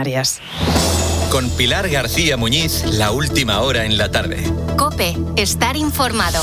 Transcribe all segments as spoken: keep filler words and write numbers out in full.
Canarias. Con Pilar García Muñiz, la última hora en la tarde. COPE, estar informado.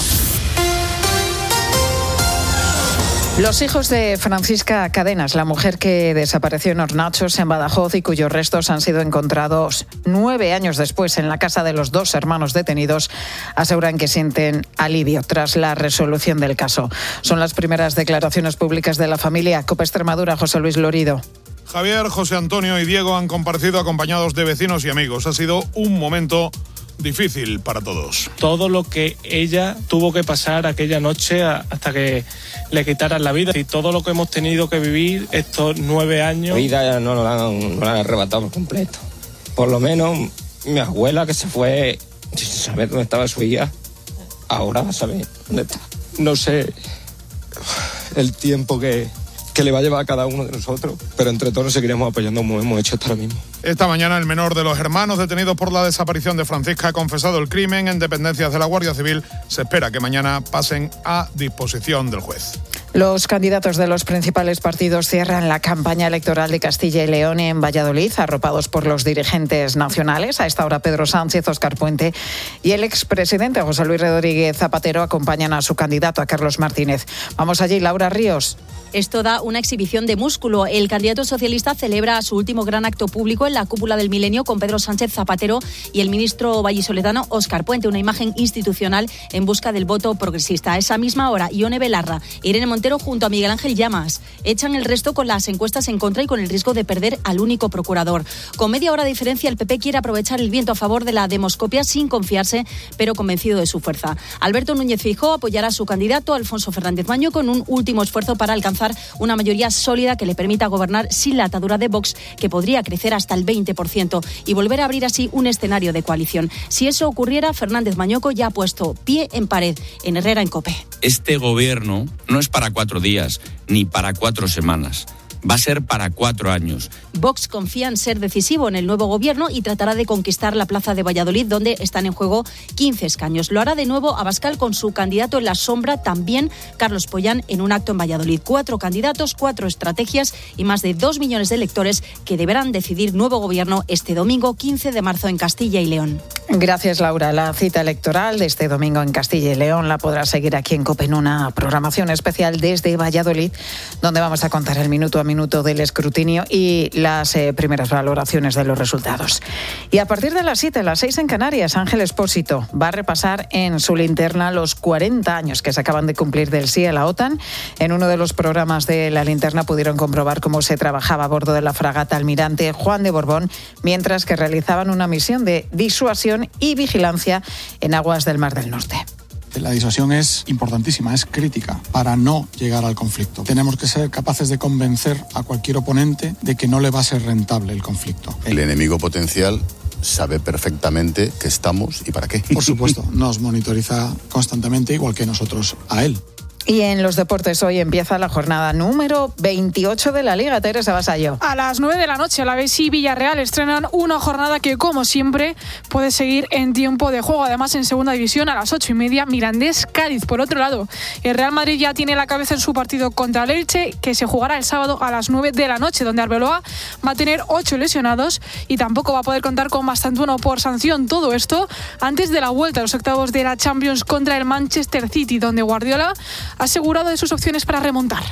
Los hijos de Francisca Cadenas, la mujer que desapareció en Hornachos, en Badajoz, y cuyos restos han sido encontrados nueve años después en la casa de los dos hermanos detenidos, aseguran que sienten alivio tras la resolución del caso. Son las primeras declaraciones públicas de la familia. COPE Extremadura, José Luis Lorido. Javier, José Antonio y Diego han comparecido acompañados de vecinos y amigos. Ha sido un momento difícil para todos. Todo lo que ella tuvo que pasar aquella noche hasta que le quitaran la vida y todo lo que hemos tenido que vivir estos nueve años. La vida no la han, no la han arrebatado por completo. Por lo menos mi abuela, que se fue sin saber dónde estaba su hija, ahora va a saber dónde está. No sé el tiempo que... que le va a llevar a cada uno de nosotros, pero entre todos nos seguiremos apoyando como hemos hecho hasta ahora mismo. Esta mañana el menor de los hermanos detenidos por la desaparición de Francisca ha confesado el crimen en dependencias de la Guardia Civil. Se espera que mañana pasen a disposición del juez. Los candidatos de los principales partidos cierran la campaña electoral de Castilla y León en Valladolid, arropados por los dirigentes nacionales. A esta hora Pedro Sánchez, Óscar Puente y el expresidente José Luis Rodríguez Zapatero acompañan a su candidato, a Carlos Martínez. Vamos allí, Laura Ríos. Esto da una exhibición de músculo. El candidato socialista celebra su último gran acto público en la cúpula del Milenio con Pedro Sánchez Zapatero y el ministro vallisoletano Óscar Puente, una imagen institucional en busca del voto progresista. A esa misma hora, Ione Belarra e Irene Montero junto a Miguel Ángel Llamas echan el resto con las encuestas en contra y con el riesgo de perder al único procurador. Con media hora de diferencia, el P P quiere aprovechar el viento a favor de la demoscopia sin confiarse, pero convencido de su fuerza. Alberto Núñez Feijóo apoyará a su candidato, Alfonso Fernández Maño, con un último esfuerzo para alcanzar una mayoría sólida que le permita gobernar sin la atadura de Vox, que podría crecer hasta el veinte por ciento y volver a abrir así un escenario de coalición. Si eso ocurriera, Fernández Mañoco ya ha puesto pie en pared en Herrera en COPE. Este gobierno no es para cuatro días ni para cuatro semanas. Va a ser para cuatro años. Vox confía en ser decisivo en el nuevo gobierno y tratará de conquistar la plaza de Valladolid, donde están en juego quince escaños. Lo hará de nuevo Abascal con su candidato en la sombra, también Carlos Pollán, en un acto en Valladolid. Cuatro candidatos, cuatro estrategias y más de dos millones de electores que deberán decidir nuevo gobierno este domingo quince de marzo en Castilla y León. Gracias, Laura. La cita electoral de este domingo en Castilla y León la podrá seguir aquí en COPE en una programación especial desde Valladolid, donde vamos a contar el minuto a minuto del escrutinio y las eh, primeras valoraciones de los resultados. Y a partir de las siete, las seis en Canarias, Ángel Expósito va a repasar en su linterna los cuarenta años que se acaban de cumplir del sí a la OTAN. En uno de los programas de la linterna pudieron comprobar cómo se trabajaba a bordo de la fragata Almirante Juan de Borbón, mientras que realizaban una misión de disuasión y vigilancia en aguas del Mar del Norte. La disuasión es importantísima, es crítica para no llegar al conflicto. Tenemos que ser capaces de convencer a cualquier oponente de que no le va a ser rentable el conflicto. El enemigo potencial sabe perfectamente qué estamos y para qué. Por supuesto, nos monitoriza constantemente, igual que nosotros a él. Y en los deportes hoy empieza la jornada número veintiocho de la Liga. Teresa Vasallo. A las nueve de la noche, Alavés y Villarreal estrenan una jornada que, como siempre, puede seguir en tiempo de juego. Además, en segunda división, a las ocho y media, Mirandés-Cádiz. Por otro lado, el Real Madrid ya tiene la cabeza en su partido contra el Elche, que se jugará el sábado a las nueve de la noche, donde Arbeloa va a tener ocho lesionados y tampoco va a poder contar con Mastantuono por sanción. Todo esto antes de la vuelta a los octavos de la Champions contra el Manchester City, donde Guardiola ha asegurado de sus opciones para remontar.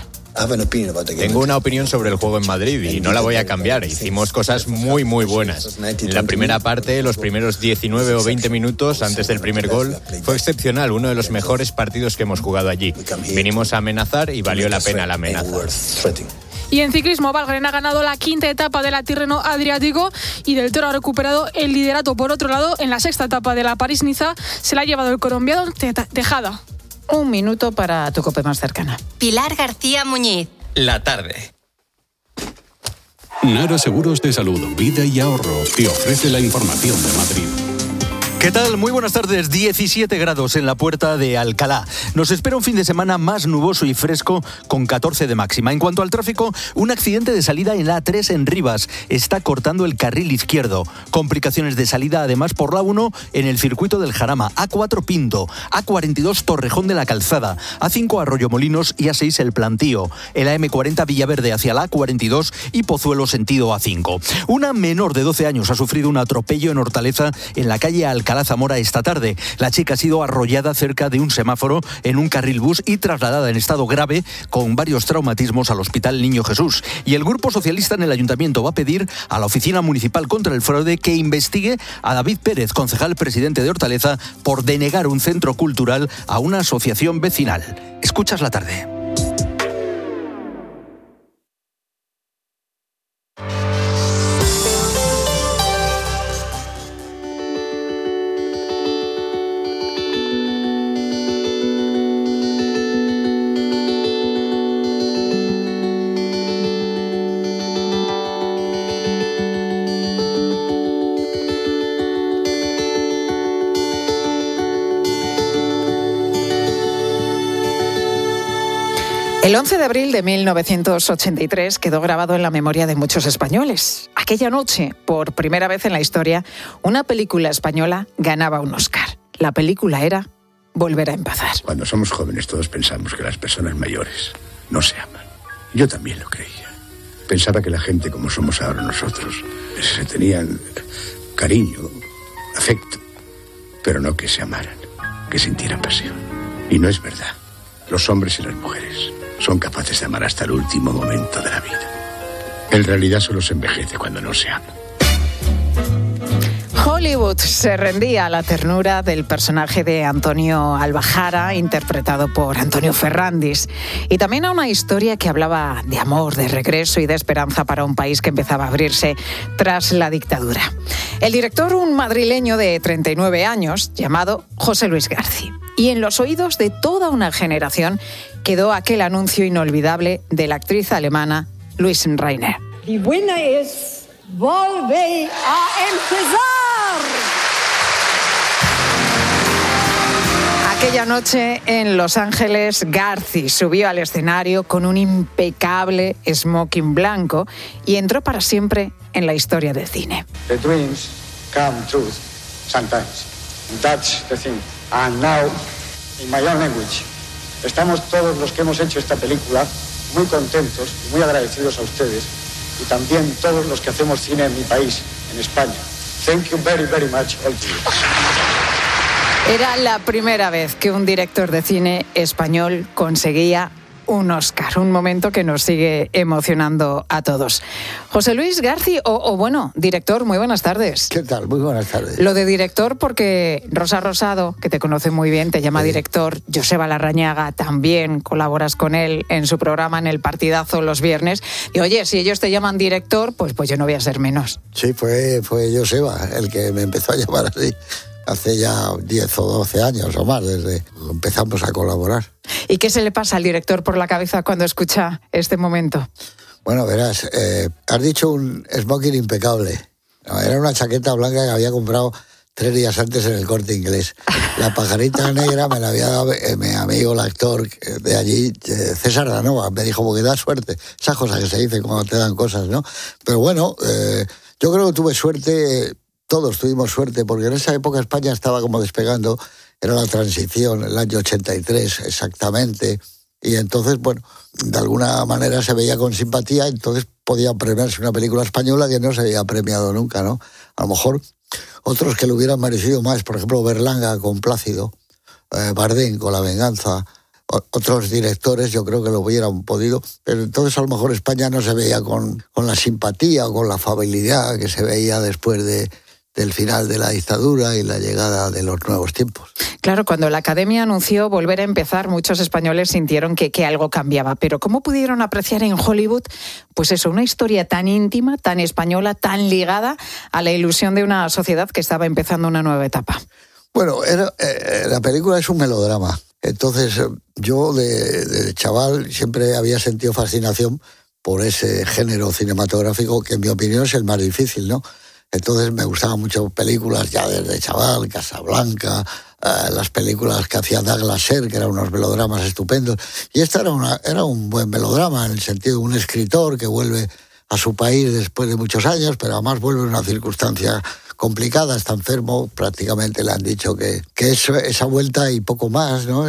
Tengo una opinión sobre el juego en Madrid y no la voy a cambiar. Hicimos cosas muy muy buenas. En la primera parte, los primeros diecinueve o veinte minutos antes del primer gol, fue excepcional, uno de los mejores partidos que hemos jugado allí. Vinimos a amenazar y valió la pena la amenaza. Y en ciclismo, Valgren ha ganado la quinta etapa de la Tirreno Adriático y Del Toro ha recuperado el liderato. Por otro lado, en la sexta etapa de la París-Niza se la ha llevado el colombiano Tejada. Un minuto para tu COPE más cercana. Pilar García Muñiz. La tarde. Nara Seguros de Salud, Vida y Ahorro te ofrece la información de Madrid. ¿Qué tal? Muy buenas tardes. diecisiete grados en la Puerta de Alcalá. Nos espera un fin de semana más nuboso y fresco con catorce de máxima. En cuanto al tráfico, un accidente de salida en la A tres en Rivas está cortando el carril izquierdo. Complicaciones de salida además por la uno en el circuito del Jarama, A cuatro Pinto, A cuarenta y dos Torrejón de la Calzada, A cinco Arroyomolinos y A seis El Plantío. En la eme cuarenta Villaverde hacia la A cuarenta y dos y Pozuelo sentido A cinco. Una menor de doce años ha sufrido un atropello en Hortaleza en la calle Alcalá Zamora esta tarde. La chica ha sido arrollada cerca de un semáforo en un carril bus y trasladada en estado grave con varios traumatismos al Hospital Niño Jesús. Y el Grupo Socialista en el Ayuntamiento va a pedir a la Oficina Municipal contra el Fraude que investigue a David Pérez, concejal presidente de Hortaleza, por denegar un centro cultural a una asociación vecinal. Escuchas la tarde. El once de abril de mil novecientos ochenta y tres quedó grabado en la memoria de muchos españoles. Aquella noche, por primera vez en la historia, una película española ganaba un Oscar. La película era Volver a empezar. Cuando somos jóvenes todos pensamos que las personas mayores no se aman. Yo también lo creía. Pensaba que la gente como somos ahora nosotros se tenían cariño, afecto, pero no que se amaran, que sintieran pasión. Y no es verdad. Los hombres y las mujeres son capaces de amar hasta el último momento de la vida. En realidad solo se envejece cuando no se ama. Hollywood se rendía a la ternura del personaje de Antonio Albajara, interpretado por Antonio Ferrandis, y también a una historia que hablaba de amor, de regreso y de esperanza para un país que empezaba a abrirse tras la dictadura. El director, un madrileño de treinta y nueve años, llamado José Luis García. Y en los oídos de toda una generación quedó aquel anuncio inolvidable de la actriz alemana Luise Rainer. Die buena es Volver a empezar. Aquella noche en Los Ángeles, García subió al escenario con un impecable smoking blanco y entró para siempre en la historia del cine. The dreams come true sometimes. That's the thing. And now, in my own language, estamos todos los que hemos hecho esta película muy contentos y muy agradecidos a ustedes, y también todos los que hacemos cine en mi país, en España. Thank you very, very much, all to you. Era la primera vez que un director de cine español conseguía un Oscar, un momento que nos sigue emocionando a todos. José Luis García, o, o bueno, director, muy buenas tardes. ¿Qué tal? Muy buenas tardes. Lo de director porque Rosa Rosado, que te conoce muy bien, te llama sí. director. Joseba Larrañaga, también colaboras con él en su programa en El Partidazo los viernes. Y oye, si ellos te llaman director, pues, pues yo no voy a ser menos. Sí, fue, fue Joseba el que me empezó a llamar así. Hace ya diez o doce años o más, desde que empezamos a colaborar. ¿Y qué se le pasa al director por la cabeza cuando escucha este momento? Bueno, verás, eh, has dicho un smoking impecable. No, era una chaqueta blanca que había comprado tres días antes en el Corte Inglés. La pajarita negra me la había dado eh, mi amigo, el actor de allí, eh, César Danova. Me dijo, porque da suerte. Esas cosas que se dicen cuando te dan cosas, ¿no? Pero bueno, eh, yo creo que tuve suerte... Todos tuvimos suerte, porque en esa época España estaba como despegando, era la transición, el año ochenta y tres exactamente, y entonces, bueno, de alguna manera se veía con simpatía, entonces podía premiarse una película española que no se había premiado nunca, ¿no? A lo mejor otros que lo hubieran merecido más, por ejemplo, Berlanga con Plácido, eh, Bardem con La venganza, o, otros directores yo creo que lo hubieran podido, pero entonces a lo mejor España no se veía con, con la simpatía o con la afabilidad que se veía después de... del final de la dictadura y la llegada de los nuevos tiempos. Claro, cuando la Academia anunció Volver a empezar, muchos españoles sintieron que, que algo cambiaba. Pero ¿cómo pudieron apreciar en Hollywood, pues eso, una historia tan íntima, tan española, tan ligada a la ilusión de una sociedad que estaba empezando una nueva etapa? Bueno, era, eh, la película es un melodrama. Entonces, yo de, de chaval siempre había sentido fascinación por ese género cinematográfico que en mi opinión es el más difícil, ¿no? Entonces me gustaban mucho películas ya desde chaval, Casablanca, eh, las películas que hacía Douglas Sirk, que eran unos melodramas estupendos. Y esta era, una, era un buen melodrama, en el sentido de un escritor que vuelve a su país después de muchos años, pero además vuelve en una circunstancia complicada, está enfermo, prácticamente le han dicho que, que eso, esa vuelta y poco más, ¿no?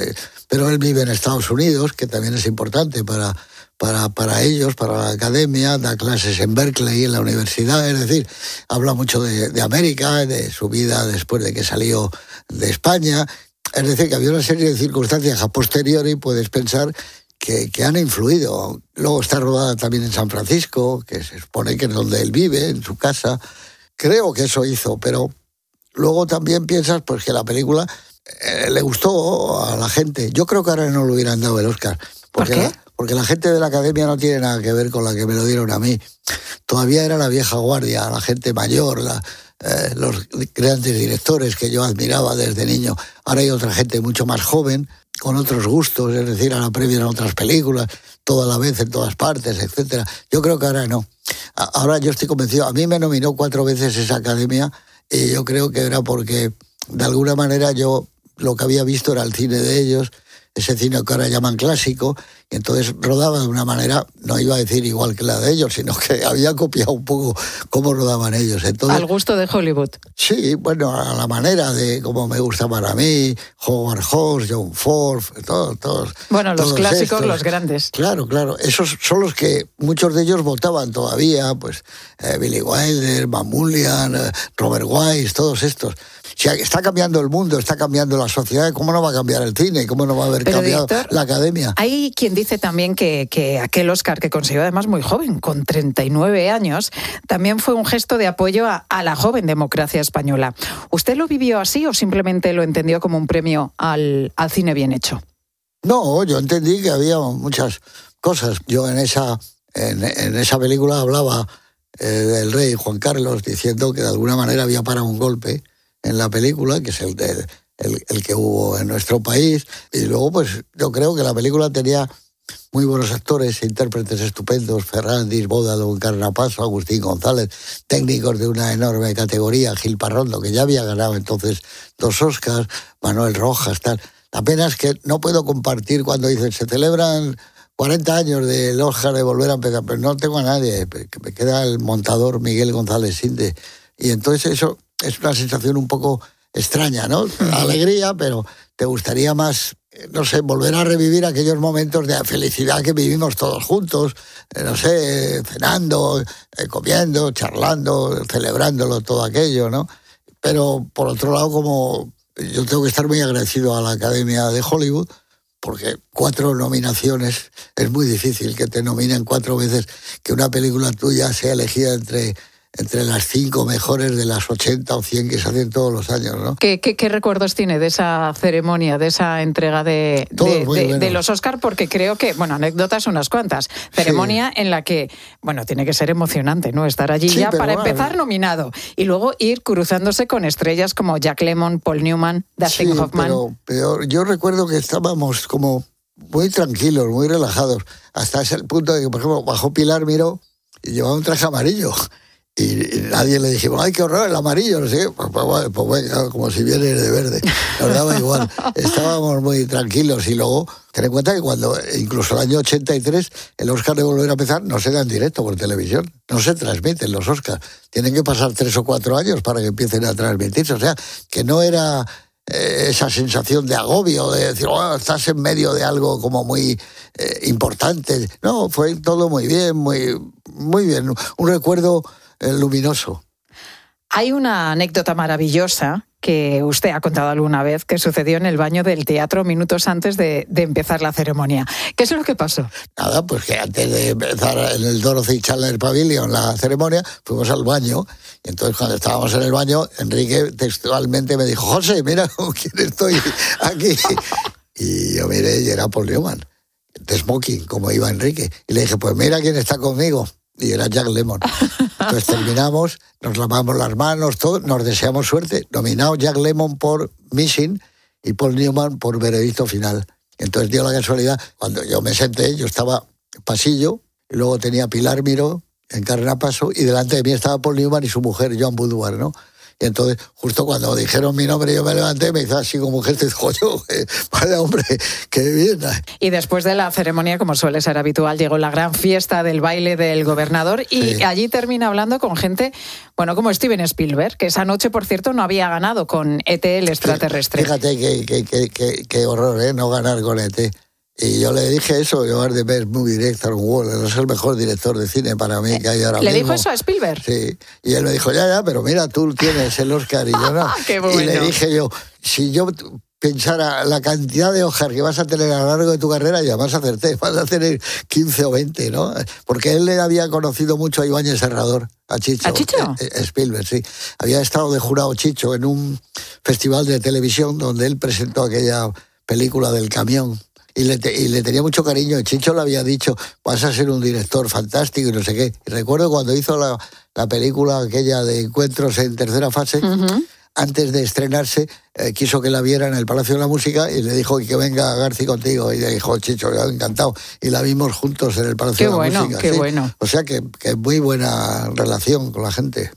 Pero él vive en Estados Unidos, que también es importante para... Para, para ellos, para la academia, da clases en Berkeley, en la universidad, es decir, habla mucho de, de América, de su vida después de que salió de España, es decir, que había una serie de circunstancias a posteriori, puedes pensar, que, que han influido. Luego está rodada también en San Francisco, que se supone que es donde él vive, en su casa, creo que eso hizo, pero luego también piensas pues que la película eh, le gustó a la gente. Yo creo que ahora no le hubieran dado el Oscar. Porque ¿Por qué? La, porque la gente de la academia no tiene nada que ver con la que me lo dieron a mí. Todavía era la vieja guardia, la gente mayor, la, eh, los grandes directores que yo admiraba desde niño. Ahora hay otra gente mucho más joven, con otros gustos, es decir, ahora premian otras películas, toda la vez, en todas partes, etcétera. Yo creo que ahora no. Ahora yo estoy convencido. A mí me nominó cuatro veces esa academia y yo creo que era porque, de alguna manera, yo lo que había visto era el cine de ellos, ese cine que ahora llaman clásico, y entonces rodaba de una manera, no iba a decir igual que la de ellos, sino que había copiado un poco cómo rodaban ellos. Entonces, al gusto de Hollywood. Sí, bueno, a la manera de cómo me gustaban a mí, Howard Hawks, John Ford, todos, todos. Bueno, los todos clásicos, estos. los grandes. Claro, claro, esos son los que muchos de ellos votaban todavía, pues eh, Billy Wilder, Van Mulligan, eh, Robert Wise, todos estos. Si está cambiando el mundo, está cambiando la sociedad, ¿cómo no va a cambiar el cine? ¿Cómo no va a haber Pero, cambiado director, la academia? Hay quien dice también que, que aquel Oscar que consiguió además muy joven, con treinta y nueve años, también fue un gesto de apoyo a, a la joven democracia española. ¿Usted lo vivió así o simplemente lo entendió como un premio al, al cine bien hecho? No, yo entendí que había muchas cosas. Yo en esa, en, en esa película hablaba eh, del rey Juan Carlos, diciendo que de alguna manera había parado un golpe en la película, que es el, de, el, el que hubo en nuestro país, y luego pues yo creo que la película tenía muy buenos actores, intérpretes estupendos, Ferrandis, Bódalo, Encarnapaso, Agustín González, técnicos de una enorme categoría, Gil Parrondo, que ya había ganado entonces dos Oscars, Manuel Rojas, tal. La pena es que no puedo compartir cuando dicen se celebran cuarenta años del Oscar de Volver a Empezar, pero no tengo a nadie, me queda el montador Miguel González Sinde, y entonces eso es una sensación un poco extraña, ¿no? Alegría, pero te gustaría más, no sé, volver a revivir aquellos momentos de felicidad que vivimos todos juntos, eh, no sé, cenando, eh, comiendo, charlando, celebrándolo, todo aquello, ¿no? Pero, por otro lado, como yo tengo que estar muy agradecido a la Academia de Hollywood, porque cuatro nominaciones, es muy difícil que te nominen cuatro veces, que una película tuya sea elegida entre... entre las cinco mejores de las ochenta o cien que se hacen todos los años, ¿no? ¿Qué, qué, qué recuerdos tiene de esa ceremonia, de esa entrega de, de, de, bueno. de los Oscar? Porque creo que, bueno, anécdotas unas cuantas. Ceremonia sí. en la que, bueno, tiene que ser emocionante, ¿no? Estar allí sí, ya para bueno, empezar nominado y luego ir cruzándose con estrellas como Jack Lemmon, Paul Newman, Dustin sí, Hoffman. Pero, pero yo recuerdo que estábamos como muy tranquilos, muy relajados, hasta ese punto de que, por ejemplo, bajó Pilar Miró y llevaba un traje amarillo. Y nadie le dijimos, ¡ay, qué horror, el amarillo! No sé, pues, pues, pues venga, como si viene de verde. Nos daba igual. Estábamos muy tranquilos. Y luego, ten en cuenta que cuando, incluso el año ochenta y tres, el Oscar de Volver a Empezar no se da en directo por televisión. No se transmiten los Oscars. Tienen que pasar tres o cuatro años para que empiecen a transmitirse. O sea, que no era eh, esa sensación de agobio, de decir, oh, estás en medio de algo como muy eh, importante. No, fue todo muy bien, muy, muy bien. Un recuerdo... el luminoso. Hay una anécdota maravillosa que usted ha contado alguna vez que sucedió en el baño del teatro minutos antes de, de empezar la ceremonia. ¿Qué es lo que pasó? Nada, pues que antes de empezar en el Dorothy Chandler Pavilion la ceremonia, fuimos al baño, y entonces cuando estábamos en el baño, Enrique textualmente me dijo, José, mira con quién estoy aquí. Y yo miré y era Paul Newman, de smoking, como iba Enrique. Y le dije, pues mira quién está conmigo. Y era Jack Lemmon. Entonces terminamos, nos lavamos las manos, todo, nos deseamos suerte. Nominado Jack Lemmon por Missing y Paul Newman por Veredicto Final. Entonces dio la casualidad, cuando yo me senté, yo estaba en pasillo, y luego tenía Pilar Miró en Carrera Paso, y delante de mí estaba Paul Newman y su mujer, Joan Boudoir, ¿no? Y entonces, justo cuando dijeron mi nombre, yo me levanté, me hizo así como gesto y dijo, yo, vaya hombre, qué bien. Y después de la ceremonia, como suele ser habitual, llegó la gran fiesta del baile del gobernador y sí. allí termina hablando con gente, bueno, como Steven Spielberg, que esa noche, por cierto, no había ganado con E T, el extraterrestre. Fíjate qué que, que, que, que horror, ¿eh? No ganar con E T. Y yo le dije eso, llevar de Best Movie Director World, es el mejor director de cine para mí que hay ahora ¿Le mismo. dijo eso a Spielberg? Sí, y él me dijo, ya, ya, pero mira, tú tienes el Oscar y yo no. Qué bueno. Y le dije yo, si yo pensara la cantidad de Oscar que vas a tener a lo largo de tu carrera, ya más acerté, vas a tener quince o veinte, ¿no? Porque él le había conocido mucho a Ibáñez Serrador, a Chicho. ¿A Chicho? Eh, eh, Spielberg, sí. Había estado de jurado Chicho en un festival de televisión donde él presentó aquella película del camión. Y le, te, y le tenía mucho cariño. Chicho le había dicho, vas a ser un director fantástico y no sé qué. Y recuerdo cuando hizo la, la película aquella de Encuentros en tercera fase, uh-huh. antes de estrenarse, eh, quiso que la viera en el Palacio de la Música y le dijo que venga Garci contigo. Y le dijo, Chicho, yo encantado. Y la vimos juntos en el Palacio qué de la bueno, Música. Qué ¿sí? bueno, O sea que, que muy buena relación con la gente.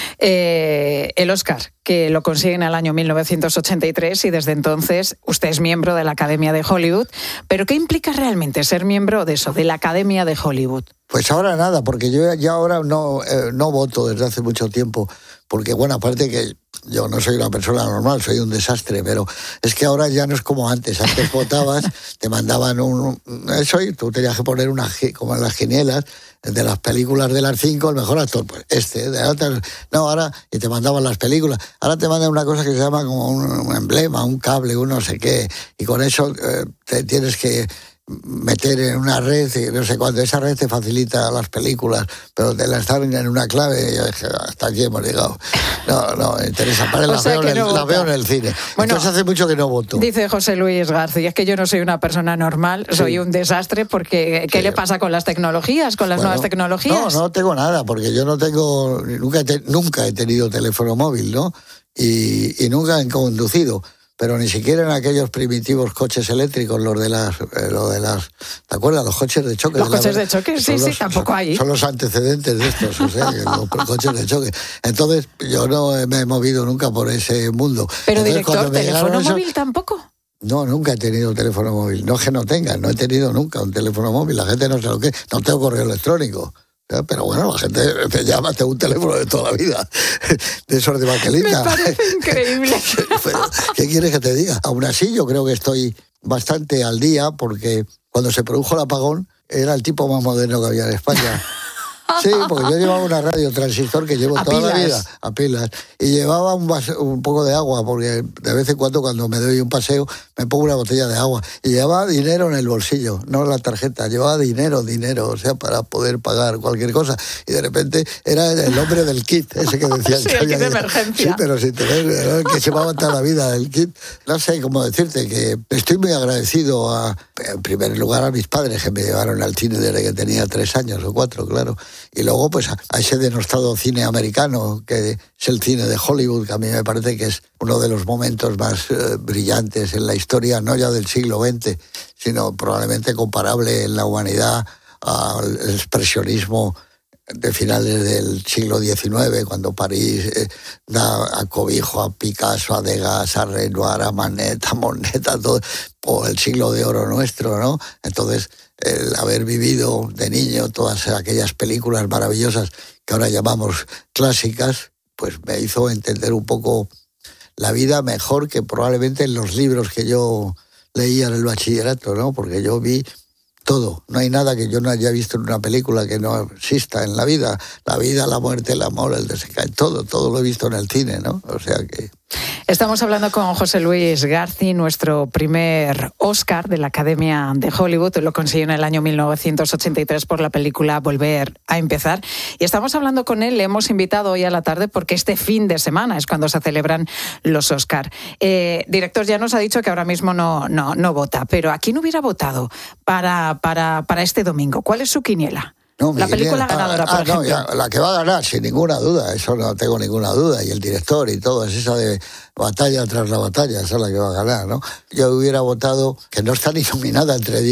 Eh, el Oscar, que lo consigue en el año mil novecientos ochenta y tres y desde entonces usted es miembro de la Academia de Hollywood. ¿Pero qué implica realmente ser miembro de eso, de la Academia de Hollywood? Pues ahora nada, porque yo ya ahora no, eh, no voto desde hace mucho tiempo, porque bueno, aparte que yo no soy una persona normal, soy un desastre, pero es que ahora ya no es como antes. Antes votabas, te mandaban un... Eso y tú tenías que poner una, como en las quinielas, de las películas de las cinco, el mejor actor, pues este, de otras, no, ahora, y te mandaban las películas, ahora te mandan una cosa que se llama como un, un emblema, un cable, un no sé qué, y con eso eh, te tienes que meter en una red, y no sé cuánto, esa red te facilita las películas, pero te las dan en una clave, y yo dije, hasta aquí hemos llegado. No, no, me interesa, para las veo, no la veo en el cine. Bueno, entonces hace mucho que no voto. Dice José Luis García, es que yo no soy una persona normal, sí. soy un desastre, porque ¿qué sí. le pasa con las tecnologías, con las bueno, nuevas tecnologías? No, no tengo nada, porque yo no tengo, nunca he, te, nunca he tenido teléfono móvil, ¿no? Y, y nunca he conducido. Pero ni siquiera en aquellos primitivos coches eléctricos, los de las, eh, lo de las, ¿te acuerdas? Los coches de choque. Los de coches la, de choque, sí, los, sí, tampoco hay. Son los antecedentes de estos, o sea, los coches de choque. Entonces, yo no me he movido nunca por ese mundo. Pero Entonces, director, ¿teléfono eso, móvil tampoco? No, nunca he tenido teléfono móvil. No es que no tenga, no he tenido nunca un teléfono móvil. La gente no sabe lo que es. No tengo correo electrónico. Pero bueno, la gente te llama, tengo un teléfono de toda la vida, de esos de baquelita. Me parece increíble. Pero, ¿qué quieres que te diga? Aún así, yo creo que estoy bastante al día, porque cuando se produjo el apagón, era el tipo más moderno que había en España. Sí, porque yo llevaba una radio transistor que llevo a toda pilas. la vida, a pilas, y llevaba un, vaso, un poco de agua, porque de vez en cuando cuando me doy un paseo me pongo una botella de agua, y llevaba dinero en el bolsillo, no en la tarjeta, llevaba dinero, dinero, o sea, para poder pagar cualquier cosa, y de repente era el hombre del kit, ese que decía sí, que el kit de había, emergencia. sí, pero sin tener, era el que llevaba toda la vida el kit. No sé cómo decirte, que estoy muy agradecido a, en primer lugar, a mis padres, que me llevaron al cine desde que tenía tres años o cuatro, claro, y luego pues a, a ese denostado cine americano, que es el cine de Hollywood, que a mí me parece que es uno de los momentos más eh, brillantes en la historia, no ya del siglo veinte, sino probablemente comparable en la humanidad al expresionismo de finales del siglo diecinueve, cuando París eh, da a cobijo a Picasso, a Degas, a Renoir, a Manet, a Monet, a todo, o el siglo de oro nuestro, ¿no? Entonces, el haber vivido de niño todas aquellas películas maravillosas que ahora llamamos clásicas, pues me hizo entender un poco la vida mejor que probablemente en los libros que yo leía en el bachillerato, ¿no? Porque yo vi todo. No hay nada que yo no haya visto en una película que no exista en la vida. La vida, la muerte, el amor, el desengaño, todo, todo lo he visto en el cine, ¿no? O sea que... Estamos hablando con José Luis Garci, nuestro primer Oscar de la Academia de Hollywood. Lo consiguió en el año mil novecientos ochenta y tres por la película Volver a empezar. Y estamos hablando con él, le hemos invitado hoy a la tarde porque este fin de semana es cuando se celebran los Oscar. Eh, director, ya nos ha dicho que ahora mismo no, no, no vota, pero ¿a quién hubiera votado para, para, para este domingo? ¿Cuál es su quiniela? No, la película ah, ganadora, por ah, ejemplo. No, ya, la que va a ganar, sin ninguna duda, eso no tengo ninguna duda, y el director y todo, es esa de batalla tras la batalla, esa es la que va a ganar, ¿no? Yo hubiera votado, que no está ni nominada entre diez,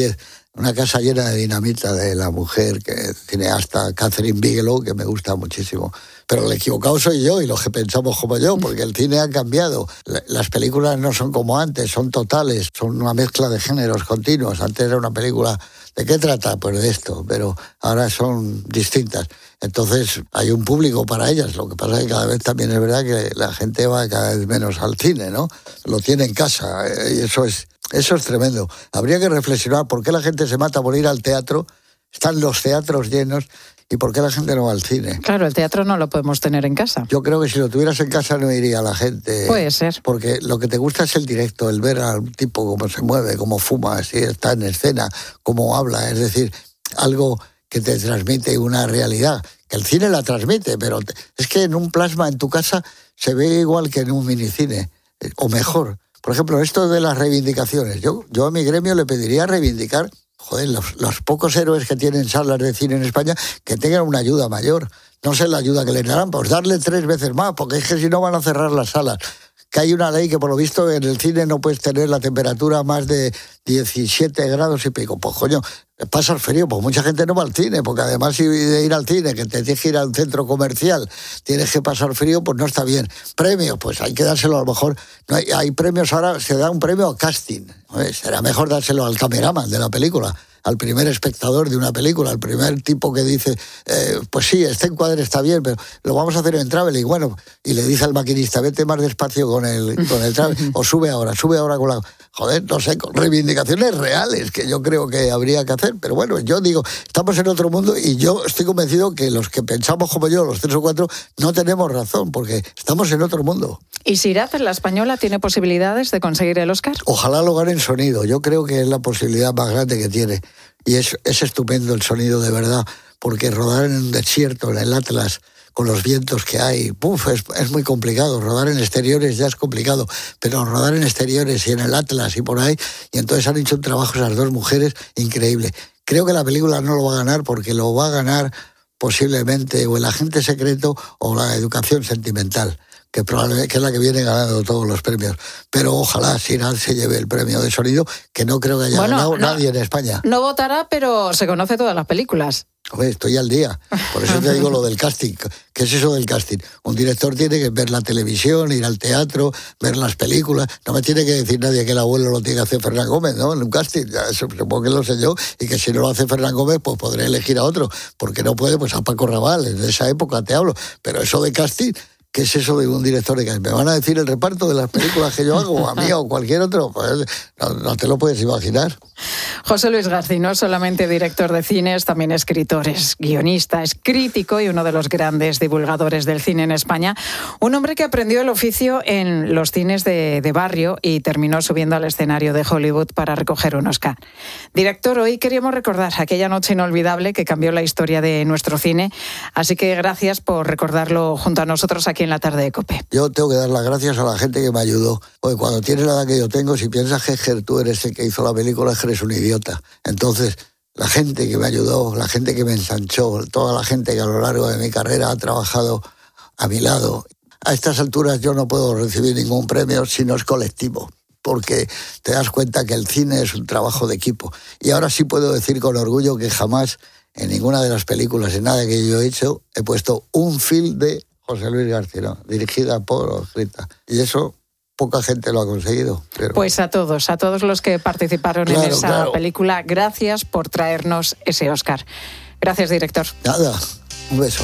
Una casa llena de dinamita de la mujer, que cineasta Catherine Bigelow, que me gusta muchísimo. Pero el equivocado soy yo y los que pensamos como yo, porque el cine ha cambiado. Las películas no son como antes, son totales, son una mezcla de géneros continuos. Antes era una película, ¿de qué trata? Pues de esto, pero ahora son distintas. Entonces hay un público para ellas. Lo que pasa es que cada vez también es verdad que la gente va cada vez menos al cine, ¿no? Lo tiene en casa y eso es, eso es tremendo. Habría que reflexionar por qué la gente se mata por ir al teatro, están los teatros llenos, ¿y por qué la gente no va al cine? Claro, el teatro no lo podemos tener en casa. Yo creo que si lo tuvieras en casa no iría la gente. Puede ser. Porque lo que te gusta es el directo, el ver al tipo cómo se mueve, cómo fuma, si está en escena, cómo habla. Es decir, algo que te transmite una realidad. Que el cine la transmite, pero te... es que en un plasma en tu casa se ve igual que en un minicine, o mejor. Por ejemplo, esto de las reivindicaciones. Yo, yo a mi gremio le pediría reivindicar... Joder, los, los pocos héroes que tienen salas de cine en España, que tengan una ayuda mayor. No sé la ayuda que les darán, pues darle tres veces más, porque es que si no van a cerrar las salas. Que hay una ley que por lo visto en el cine no puedes tener la temperatura más de diecisiete grados y pico. Pues coño, pasas frío, pues mucha gente no va al cine, porque además de ir al cine, que te tienes que ir a un centro comercial, tienes que pasar frío, pues no está bien. Premios, pues hay que dárselo a lo mejor. No hay, hay premios ahora, se da un premio a casting. ¿No? Será mejor dárselo al cameraman de la película, al primer espectador de una película, al primer tipo que dice, eh, pues sí, este encuadre está bien, pero lo vamos a hacer en traveling, bueno, y le dice al maquinista, vete más despacio con el, con el traveling, o sube ahora, sube ahora con la... Joder, no sé, con reivindicaciones reales que yo creo que habría que hacer, pero bueno, yo digo, estamos en otro mundo y yo estoy convencido que los que pensamos como yo, los tres o cuatro, no tenemos razón, porque estamos en otro mundo. ¿Y Sirad, la española, tiene posibilidades de conseguir el Oscar? Ojalá lo gane en sonido, yo creo que es la posibilidad más grande que tiene. Y es, es estupendo el sonido de verdad, porque rodar en un desierto, en el Atlas, con los vientos que hay, puf, es, es muy complicado. Rodar en exteriores ya es complicado, pero rodar en exteriores y en el Atlas y por ahí, y entonces han hecho un trabajo esas dos mujeres increíble. Creo que la película no lo va a ganar porque lo va a ganar posiblemente o el agente secreto o la educación sentimental, que probablemente que es la que viene ganando todos los premios. Pero ojalá Sirad se lleve el premio de sonido, que no creo que haya bueno, ganado no, nadie en España. No votará, pero se conoce todas las películas. Oye, estoy al día. Por eso te digo lo del casting. ¿Qué es eso del casting? Un director tiene que ver la televisión, ir al teatro, ver las películas. No me tiene que decir nadie que el abuelo lo tiene que hacer Fernán Gómez, ¿no? En un casting. Eso, supongo que lo sé yo. Y que si no lo hace Fernán Gómez, pues podré elegir a otro. Porque no puede, pues a Paco Rabanne. De esa época te hablo. Pero eso de casting... ¿Qué es eso de un director de casting? ¿Me van a decir el reparto de las películas que yo hago, o a mí o cualquier otro? Pues no, no te lo puedes imaginar. José Luis García, no solamente director de cines, también escritor, es guionista, es crítico y uno de los grandes divulgadores del cine en España. Un hombre que aprendió el oficio en los cines de, de barrio y terminó subiendo al escenario de Hollywood para recoger un Oscar. Director, hoy queríamos recordar aquella noche inolvidable que cambió la historia de nuestro cine, así que gracias por recordarlo junto a nosotros aquí en la tarde de COPE. Yo tengo que dar las gracias a la gente que me ayudó. Porque cuando tienes la edad que yo tengo, si piensas que Ger, tú eres el que hizo la película, Ger es un idiota. Entonces, la gente que me ayudó, la gente que me ensanchó, toda la gente que a lo largo de mi carrera ha trabajado a mi lado. A estas alturas yo no puedo recibir ningún premio si no es colectivo, porque te das cuenta que el cine es un trabajo de equipo. Y ahora sí puedo decir con orgullo que jamás en ninguna de las películas, en nada que yo he hecho, he puesto un film de José Luis García, ¿no? Dirigida por o escrita. Y eso poca gente lo ha conseguido. Pero... Pues a todos, a todos los que participaron claro, en esa claro. película, gracias por traernos ese Oscar. Gracias, director. Nada, un beso.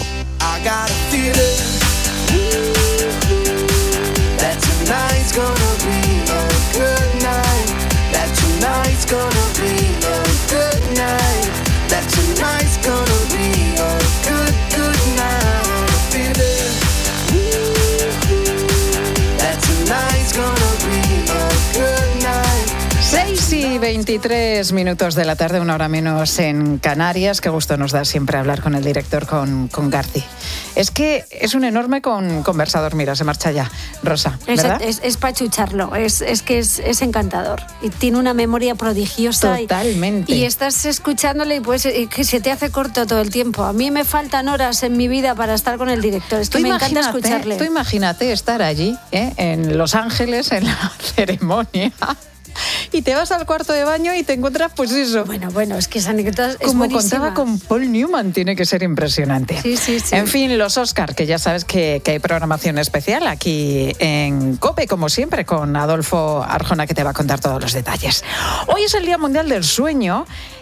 veintitrés minutos de la tarde, una hora menos en Canarias. Qué gusto nos da siempre hablar con el director, con, con Garci. Es que es un enorme con, conversador. Mira, se marcha ya. Rosa, ¿verdad? Es, es, es para chucharlo. Es, es que es, es encantador. Y tiene una memoria prodigiosa. Totalmente. Y, y estás escuchándole y pues y que se te hace corto todo el tiempo. A mí me faltan horas en mi vida para estar con el director. Es que me encanta escucharle. Tú imagínate estar allí, ¿eh? En Los Ángeles, en la ceremonia. y te vas al cuarto de baño y te encuentras pues eso. Bueno, bueno, es que esa anécdota es Como buenísima. contaba con Paul Newman, tiene que ser impresionante. Sí, sí, sí. En fin, los Oscar, que ya sabes que, que hay programación especial aquí en COPE, como siempre, con Adolfo Arjona, que te va a contar todos los detalles. Hoy es el Día Mundial del Sueño,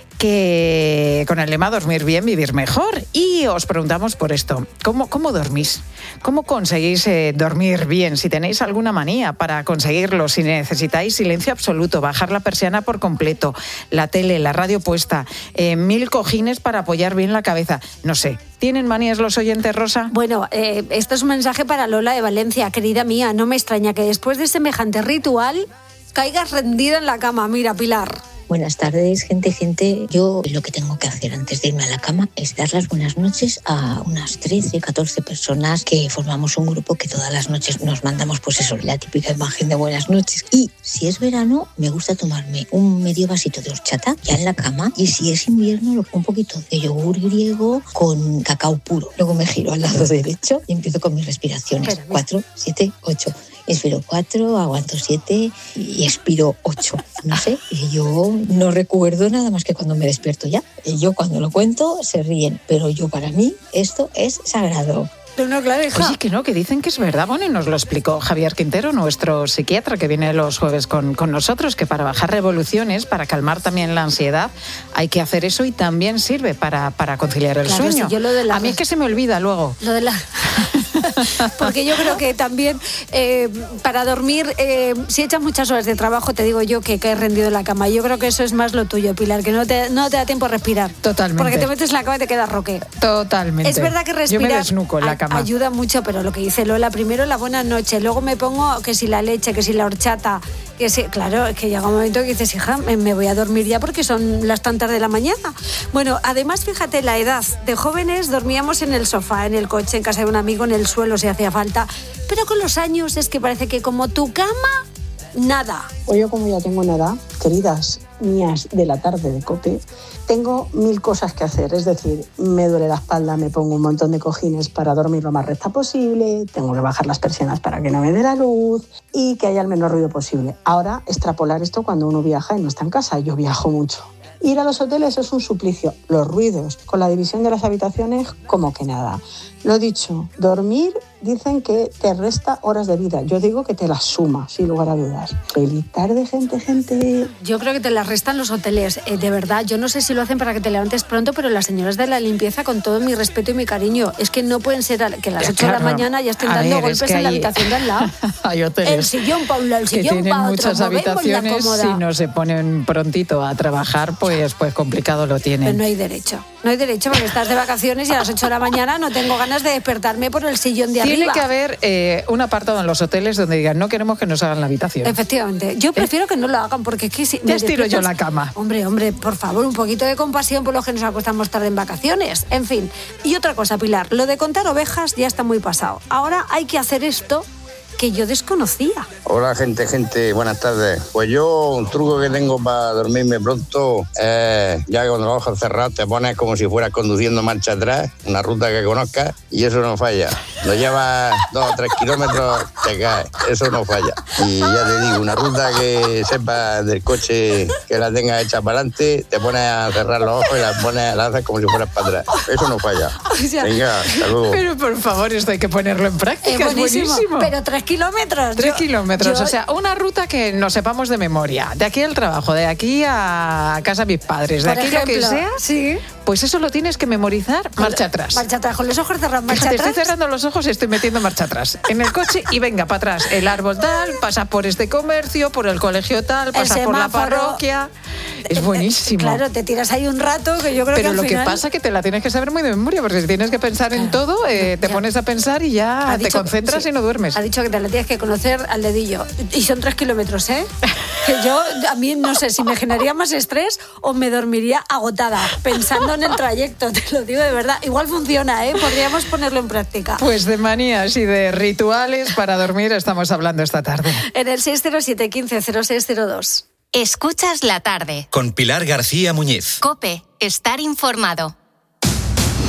que con el lema dormir bien, vivir mejor. Y os preguntamos por esto, ¿cómo, cómo dormís? ¿Cómo conseguís eh, dormir bien? Si tenéis alguna manía para conseguirlo, si necesitáis silencio absoluto, bajar la persiana por completo, la tele, la radio puesta, eh, mil cojines para apoyar bien la cabeza, no sé. ¿Tienen manías los oyentes, Rosa? Bueno, eh, esto es un mensaje para Lola de Valencia. Querida mía, no me extraña que después de semejante ritual caigas rendida en la cama. Mira, Pilar. Buenas tardes, gente, gente. Yo lo que tengo que hacer antes de irme a la cama es dar las buenas noches a unas trece, catorce personas que formamos un grupo que todas las noches nos mandamos, pues eso, la típica imagen de buenas noches. Y si es verano, me gusta tomarme un medio vasito de horchata ya en la cama. Y si es invierno, un poquito de yogur griego con cacao puro. Luego me giro al lado derecho y empiezo con mis respiraciones. Cuatro, siete, ocho. Expiro cuatro, aguanto siete y expiro ocho. No sé, y yo no recuerdo nada más que cuando me despierto ya. Y yo cuando lo cuento se ríen, pero yo para mí esto es sagrado. No, no, claro, hija. Oye, que no, que dicen que es verdad. Bueno, y nos lo explicó Javier Quintero, nuestro psiquiatra, que viene los jueves con, con nosotros, que para bajar revoluciones, para calmar también la ansiedad, hay que hacer eso y también sirve para, para conciliar el Claro, sueño. si yo lo de la- A mí es que se me olvida luego. Lo de la... Porque yo creo que también eh, para dormir, eh, si echas muchas horas de trabajo, te digo yo que caes rendido en la cama. Yo creo que eso es más lo tuyo, Pilar, que no te, no te da tiempo a respirar. Totalmente. Porque te metes en la cama y te quedas roque. Totalmente. Es verdad que Yo respirar me desnuco en la a- cama. ayuda mucho, pero lo que dice Lola, primero la buena noche, luego me pongo que si la leche, que si la horchata, que si, claro, es que llega un momento que dices, hija, me, me voy a dormir ya porque son las tantas de la mañana. Bueno, además, fíjate, la edad. De jóvenes dormíamos en el sofá, en el coche, en casa de un amigo, en el suelo si hacía falta, pero con los años es que parece que como tu cama, nada. Pues yo como ya tengo una edad, queridas mías de la tarde de COPE, tengo mil cosas que hacer, es decir, me duele la espalda, me pongo un montón de cojines para dormir lo más recta posible, tengo que bajar las persianas para que no me dé la luz y que haya el menor ruido posible. Ahora, extrapolar esto cuando uno viaja y no está en casa, yo viajo mucho. Ir a los hoteles es un suplicio, los ruidos, con la división de las habitaciones como que nada. Lo dicho, dormir dicen que te resta horas de vida, yo digo que te las suma, sin lugar a dudas. Feliz tarde, gente, gente. Yo creo que te las restan los hoteles, eh, de verdad. Yo no sé si lo hacen para que te levantes pronto, pero las señoras de la limpieza, con todo mi respeto y mi cariño, es que no pueden ser a- que a las Ya, ocho de la claro. mañana ya estén A dando ver, es golpes que en la hay- habitación de al lado. Hay hoteles El sillón para un lado, el que sillón tienen para otro. muchas movemos la habitaciones, cómoda. si no se ponen prontito a trabajar, pues, pues complicado lo tienen. Pero no hay derecho. No hay derecho porque estás de vacaciones y a las ocho de la mañana no tengo ganas de despertarme por el sillón de Tiene arriba. que haber eh, un apartado en los hoteles donde digan no queremos que nos hagan la habitación. Efectivamente. Yo prefiero que no lo hagan porque es que si... Ya me estiro yo despiertas- la cama. Hombre, hombre, por favor, un poquito de compasión por los que nos acostamos tarde en vacaciones. En fin. Y otra cosa, Pilar, lo de contar ovejas ya está muy pasado. Ahora hay que hacer esto que yo desconocía. Hola gente, gente, buenas tardes. Pues yo un truco que tengo para dormirme pronto es ya que cuando los ojos cerrados te pones como si fueras conduciendo marcha atrás, una ruta que conozcas y eso no falla. No llevas dos o tres kilómetros, te caes, eso no falla. Y ya te digo, una ruta que sepas del coche que la tengas hecha para adelante, te pones a cerrar los ojos y la pones, la haces como si fueras para atrás. Eso no falla. O sea, Venga, hasta luego. Pero por favor, esto hay que ponerlo en práctica, Es es buenísimo, buenísimo. pero tres kilómetros. Tres Yo- kilómetros, yo- o sea, una ruta que nos sepamos de memoria. De aquí al trabajo, de aquí a casa de mis padres, de Por aquí lo que ejemplo, sea. sí. Pues eso lo tienes que memorizar, marcha atrás. Marcha atrás, con los ojos cerrados, marcha Fíjate, atrás. estoy cerrando los ojos y estoy metiendo marcha atrás. En el coche y venga, para atrás. El árbol tal, pasa por este comercio, por el colegio tal, pasa por la semáforo. parroquia. Es buenísimo. Claro, te tiras ahí un rato que yo creo Pero que al lo que final... pasa es que te la tienes que saber muy de memoria, porque si tienes que pensar en todo, eh, te pones a pensar y ya Ha te dicho- concentras sí. y no duermes. Ha dicho que te la tienes que conocer al dedillo. Y son tres kilómetros, ¿eh? Que yo, a mí, no sé si me generaría más estrés o me dormiría agotada pensando en el trayecto, te lo digo de verdad. Igual funciona, ¿eh? Podríamos ponerlo en práctica. Pues de manías y de rituales para dormir estamos hablando esta tarde. En el seis cero siete, quince, cero seis cero dos. Escuchas la tarde. Con Pilar García Muñiz. COPE. Estar informado.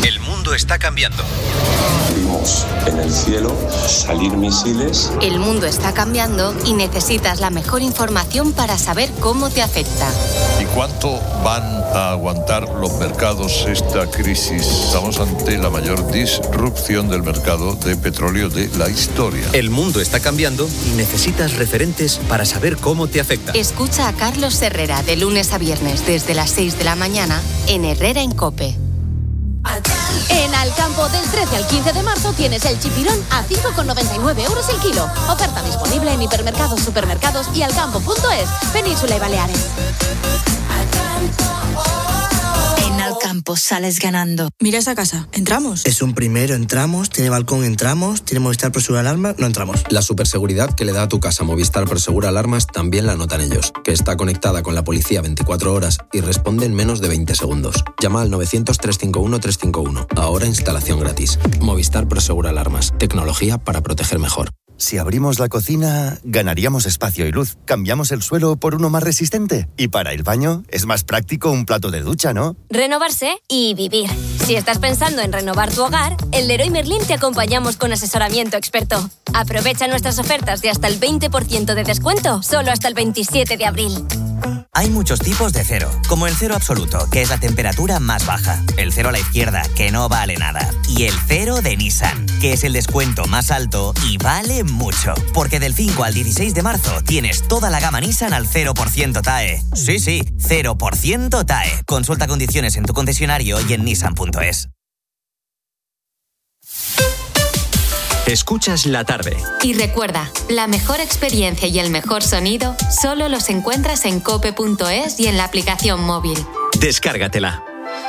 El mundo está cambiando. Vimos en el cielo salir misiles. El mundo está cambiando y necesitas la mejor información para saber cómo te afecta. ¿Y cuánto van a aguantar los mercados esta crisis? Estamos ante la mayor disrupción del mercado de petróleo de la historia. El mundo está cambiando y necesitas referentes para saber cómo te afecta. Escucha a Carlos Herrera de lunes a viernes desde las seis de la mañana en Herrera en COPE. En Alcampo del trece al quince de marzo tienes el chipirón a cinco con noventa y nueve euros el kilo. Oferta disponible en hipermercados, supermercados y alcampo punto es, Península y Baleares. En Alcampo sales ganando. Mira esa casa, ¿entramos? Es un primero, entramos, tiene balcón, entramos, tiene Movistar Prosegur Alarmas, no entramos. La superseguridad que le da a tu casa Movistar Prosegur Alarmas también la notan ellos, que está conectada con la policía veinticuatro horas y responde en menos de veinte segundos. Llama al novecientos, trescientos cincuenta y uno, trescientos cincuenta y uno. Ahora instalación gratis. Movistar Prosegur Alarmas. Tecnología para proteger mejor. Si abrimos la cocina, ganaríamos espacio y luz. Cambiamos el suelo por uno más resistente. Y para el baño, es más práctico un plato de ducha, ¿no? Renovarse y vivir. Si estás pensando en renovar tu hogar, en Leroy Merlin te acompañamos con asesoramiento experto. Aprovecha nuestras ofertas de hasta el veinte por ciento de descuento, solo hasta el veintisiete de abril. Hay muchos tipos de cero, como el cero absoluto, que es la temperatura más baja, el cero a la izquierda, que no vale nada, y el cero de Nissan, que es el descuento más alto y vale mucho, porque del cinco al dieciséis de marzo tienes toda la gama Nissan al cero por ciento T A E. Sí, sí, cero por ciento T A E. Consulta condiciones en tu concesionario y en nissan punto es. Escuchas la tarde. Y recuerda, la mejor experiencia y el mejor sonido solo los encuentras en cope punto es y en la aplicación móvil. Descárgatela.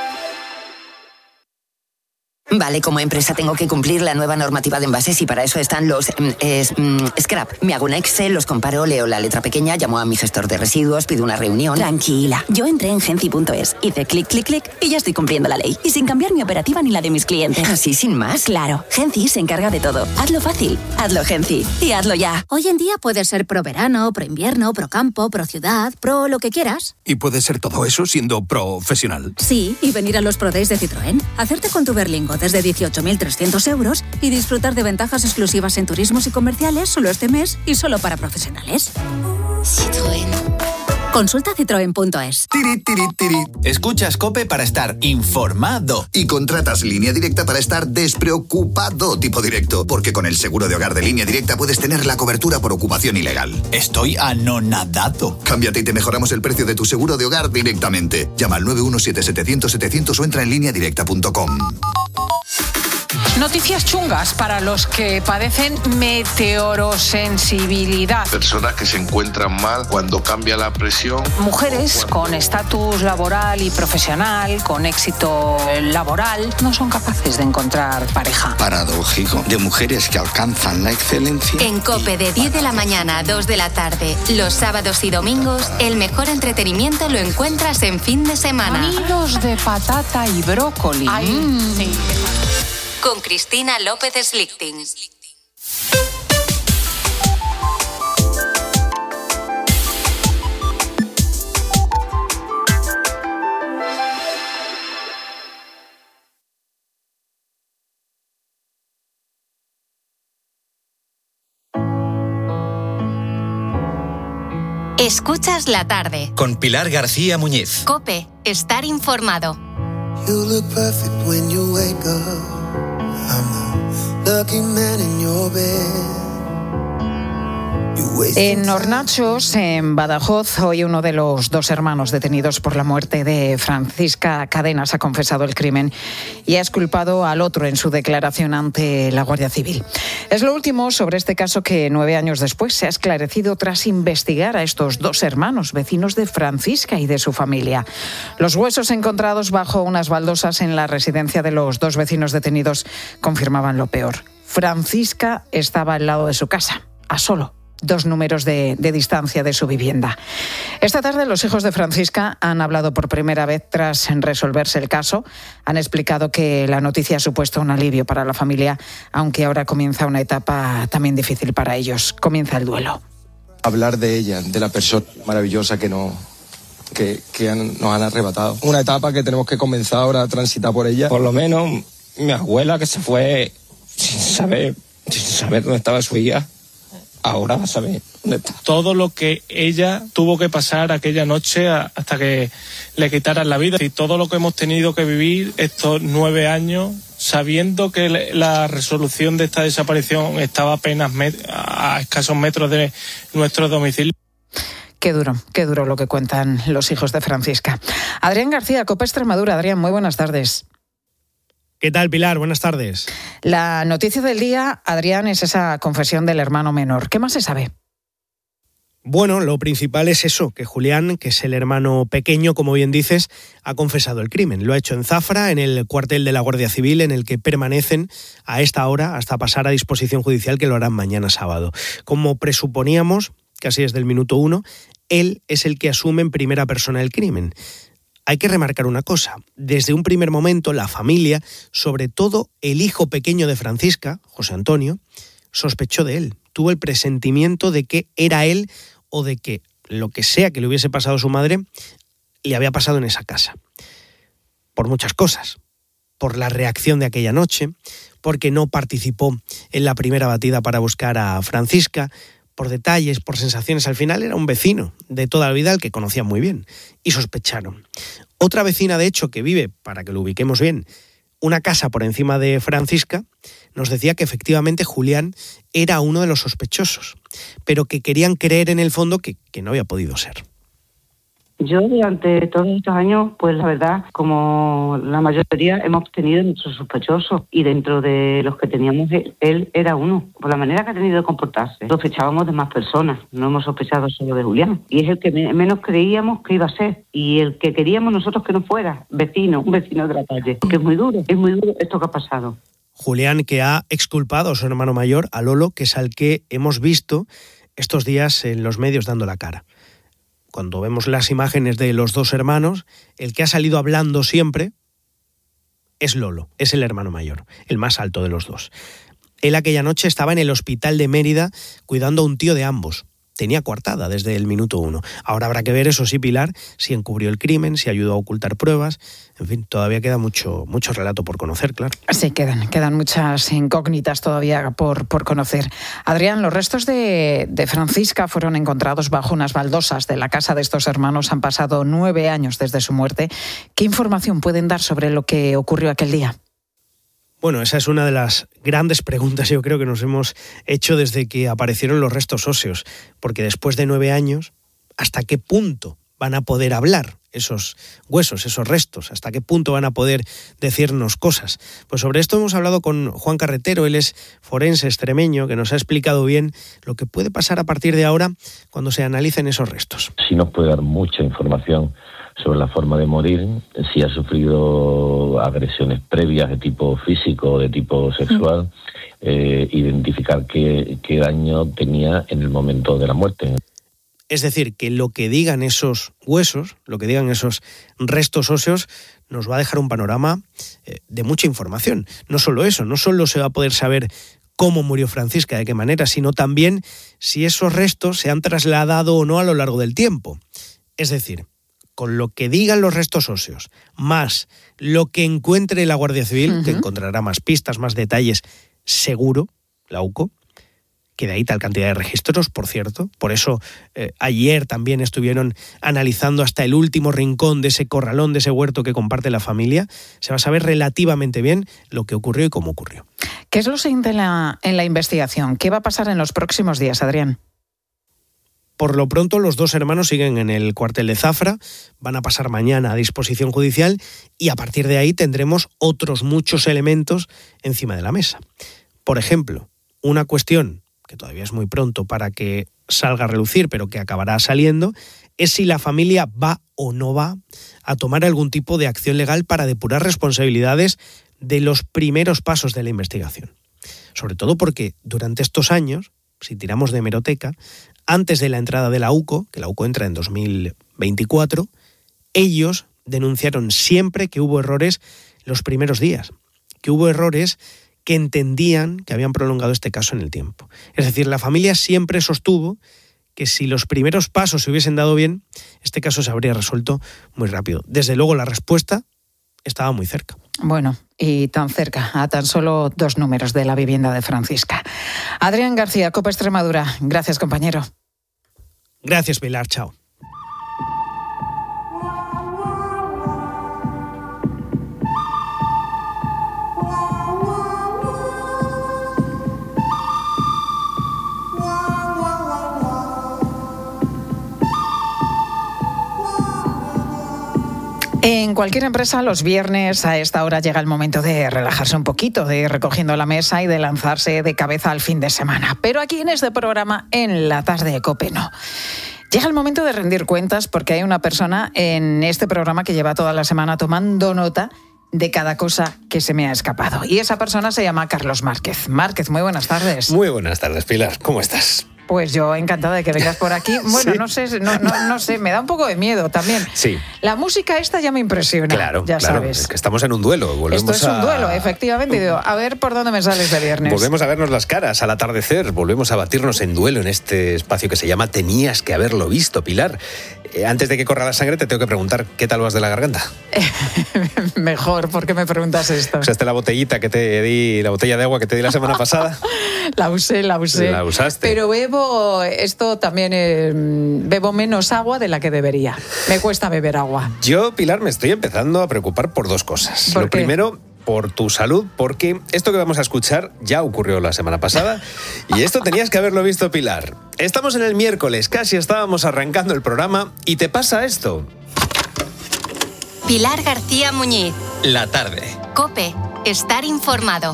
Vale, como empresa tengo que cumplir la nueva normativa de envases y para eso están los eh, scrap. Me hago un Excel, los comparo, leo la letra pequeña, llamo a mi gestor de residuos, pido una reunión. Tranquila, yo entré en genci punto es, hice clic, clic, clic y ya estoy cumpliendo la ley. Y sin cambiar mi operativa ni la de mis clientes. ¿Así sin más? Claro, Genci se encarga de todo. Hazlo fácil, hazlo Genci y hazlo ya. Hoy en día puedes ser pro verano, pro invierno, pro campo, pro ciudad, pro lo que quieras. ¿Y puede ser todo eso siendo profesional? Sí, y venir a los Pro Days de Citroën, hacerte con tu Berlingo desde dieciocho mil trescientos euros y disfrutar de ventajas exclusivas en turismos y comerciales solo este mes y solo para profesionales. Citroën. Consulta citroen punto es. Tiri, tiri, tiri. Escuchas COPE para estar informado. Y contratas Línea Directa para estar despreocupado, tipo directo. Porque con el seguro de hogar de Línea Directa puedes tener la cobertura por ocupación ilegal. Estoy anonadado. Cámbiate y te mejoramos el precio de tu seguro de hogar directamente. Llama al nueve uno siete, setecientos, setecientos o entra en línea directa punto com. Noticias chungas para los que padecen meteorosensibilidad. Personas que se encuentran mal cuando cambia la presión. Mujeres con estatus laboral y profesional, con éxito laboral, no son capaces de encontrar pareja. Paradójico, de mujeres que alcanzan la excelencia. En COPE de diez de la mañana a dos de la tarde, los sábados y domingos, el mejor entretenimiento lo encuentras en fin de semana. Nidos de patata y brócoli. Ay, mm. sí. Con Cristina López Slichting. Escuchas la tarde. Con Pilar García Muñiz. COPE, estar informado. You look perfect when you wake up. I'm the lucky man in your bed. En Hornachos, en Badajoz, hoy uno de los dos hermanos detenidos por la muerte de Francisca Cadenas ha confesado el crimen y ha exculpado al otro en su declaración ante la Guardia Civil. Es lo último sobre este caso que nueve años después se ha esclarecido tras investigar a estos dos hermanos, vecinos de Francisca y de su familia. Los huesos encontrados bajo unas baldosas en la residencia de los dos vecinos detenidos confirmaban lo peor. Francisca estaba al lado de su casa, a solo dos números de, de distancia de su vivienda. Esta tarde los hijos de Francisca han hablado por primera vez tras resolverse el caso. Han explicado que la noticia ha supuesto un alivio para la familia, aunque ahora comienza una etapa también difícil para ellos. Comienza el duelo. Hablar de ella, de la persona maravillosa que, no, que, que han, nos han arrebatado. Una etapa que tenemos que comenzar ahora a transitar por ella. Por lo menos mi abuela, que se fue sin saber, sin saber dónde estaba su hija, ahora va a saber dónde está. Todo lo que ella tuvo que pasar aquella noche hasta que le quitaran la vida, y todo lo que hemos tenido que vivir estos nueve años, sabiendo que la resolución de esta desaparición estaba apenas a escasos metros de nuestro domicilio. Qué duro, qué duro lo que cuentan los hijos de Francisca. Adrián García, COPE Extremadura. Adrián, muy buenas tardes. ¿Qué tal, Pilar? Buenas tardes. La noticia del día, Adrián, es esa confesión del hermano menor. ¿Qué más se sabe? Bueno, lo principal es eso, que Julián, que es el hermano pequeño, como bien dices, ha confesado el crimen. Lo ha hecho en Zafra, en el cuartel de la Guardia Civil, en el que permanecen a esta hora hasta pasar a disposición judicial, que lo harán mañana sábado. Como presuponíamos, casi desde el minuto uno, él es el que asume en primera persona el crimen. Hay que remarcar una cosa, desde un primer momento la familia, sobre todo el hijo pequeño de Francisca, José Antonio, sospechó de él, tuvo el presentimiento de que era él o de que lo que sea que le hubiese pasado a su madre le había pasado en esa casa. Por muchas cosas, por la reacción de aquella noche, porque no participó en la primera batida para buscar a Francisca, por detalles, por sensaciones. Al final era un vecino de toda la vida al que conocía muy bien y sospecharon. Otra vecina, de hecho, que vive, para que lo ubiquemos bien, una casa por encima de Francisca, nos decía que efectivamente Julián era uno de los sospechosos, pero que querían creer en el fondo que, que no había podido ser. Yo durante todos estos años, pues la verdad, como la mayoría, hemos tenido nuestros sospechosos y dentro de los que teníamos, él era uno. Por la manera que ha tenido de comportarse, sospechábamos de más personas, no hemos sospechado solo de Julián. Y es el que menos creíamos que iba a ser y el que queríamos nosotros que no fuera, vecino, un vecino de la calle. Que es muy duro, es muy duro esto que ha pasado. Julián, que ha exculpado a su hermano mayor, a Lolo, que es al que hemos visto estos días en los medios dando la cara. Cuando vemos las imágenes de los dos hermanos, el que ha salido hablando siempre es Lolo, es el hermano mayor, el más alto de los dos. Él aquella noche estaba en el hospital de Mérida cuidando a un tío de ambos. Tenía coartada desde el minuto uno. Ahora habrá que ver, eso sí, Pilar, si encubrió el crimen, si ayudó a ocultar pruebas. En fin, todavía queda mucho, mucho relato por conocer, claro. Sí, quedan, quedan muchas incógnitas todavía por, por conocer. Adrián, los restos de, de Francisca fueron encontrados bajo unas baldosas de la casa de estos hermanos. Han pasado nueve años desde su muerte. ¿Qué información pueden dar sobre lo que ocurrió aquel día? Bueno, esa es una de las grandes preguntas, yo creo, que nos hemos hecho desde que aparecieron los restos óseos, porque después de nueve años, ¿hasta qué punto van a poder hablar esos huesos, esos restos? ¿Hasta qué punto van a poder decirnos cosas? Pues sobre esto hemos hablado con Juan Carretero, él es forense extremeño, que nos ha explicado bien lo que puede pasar a partir de ahora cuando se analicen esos restos. Sí nos puede dar mucha información sobre la forma de morir, si ha sufrido agresiones previas de tipo físico o de tipo sexual, eh, identificar qué, qué daño tenía en el momento de la muerte. Es decir, que lo que digan esos huesos, lo que digan esos restos óseos, nos va a dejar un panorama eh, de mucha información. No solo eso, no solo se va a poder saber cómo murió Francisca, de qué manera, sino también si esos restos se han trasladado o no a lo largo del tiempo. Es decir, con lo que digan los restos óseos, más lo que encuentre la Guardia Civil, uh-huh. que encontrará más pistas, más detalles, seguro, la U C O, que de ahí tal cantidad de registros, por cierto. Por eso eh, ayer también estuvieron analizando hasta el último rincón de ese corralón, de ese huerto que comparte la familia. Se va a saber relativamente bien lo que ocurrió y cómo ocurrió. ¿Qué es lo siguiente en la, en la investigación? ¿Qué va a pasar en los próximos días, Adrián? Por lo pronto, los dos hermanos siguen en el cuartel de Zafra, van a pasar mañana a disposición judicial y a partir de ahí tendremos otros muchos elementos encima de la mesa. Por ejemplo, una cuestión que todavía es muy pronto para que salga a relucir, pero que acabará saliendo, es si la familia va o no va a tomar algún tipo de acción legal para depurar responsabilidades de los primeros pasos de la investigación. Sobre todo porque durante estos años, si tiramos de hemeroteca, antes de la entrada de la U C O, que la U C O entra en dos mil veinticuatro, ellos denunciaron siempre que hubo errores los primeros días, que hubo errores que entendían que habían prolongado este caso en el tiempo. Es decir, la familia siempre sostuvo que si los primeros pasos se hubiesen dado bien, este caso se habría resuelto muy rápido. Desde luego la respuesta estaba muy cerca. Bueno, y tan cerca, a tan solo dos números de la vivienda de Francisca. Adrián García, COPE Extremadura. Gracias, compañero. Gracias, Pilar. Chao. En cualquier empresa, los viernes a esta hora llega el momento de relajarse un poquito, de ir recogiendo la mesa y de lanzarse de cabeza al fin de semana. Pero aquí en este programa, en la tarde de COPE, no. Llega el momento de rendir cuentas porque hay una persona en este programa que lleva toda la semana tomando nota de cada cosa que se me ha escapado. Y esa persona se llama Carlos Márquez. Márquez, muy buenas tardes. Muy buenas tardes, Pilar. ¿Cómo estás? Pues yo encantada de que vengas por aquí. Bueno, sí. no sé, no, no, no sé, me da un poco de miedo también. Sí. La música esta ya me impresiona. Claro, ya claro. sabes. Es que estamos en un duelo. Volvemos Esto es un a... duelo, efectivamente. Y digo, a ver por dónde me sales de viernes. Volvemos a vernos las caras al atardecer. Volvemos a batirnos en duelo en este espacio que se llama Tenías que haberlo visto, Pilar. Eh, antes de que corra la sangre, te tengo que preguntar, ¿qué tal vas de la garganta? Mejor, ¿por qué me preguntas esto? ¿Usaste la botellita que te di, la botella de agua que te di la semana pasada? La usé, la usé. La usaste. Pero bebo, esto también, eh, bebo menos agua de la que debería. Me cuesta beber agua. Yo, Pilar, me estoy empezando a preocupar por dos cosas. ¿Por Lo qué? primero, por tu salud, porque esto que vamos a escuchar ya ocurrió la semana pasada y esto tenías que haberlo visto, Pilar. Estamos en el miércoles, casi estábamos arrancando el programa y te pasa esto. Pilar García Muñiz. La tarde. COPE. Estar informado.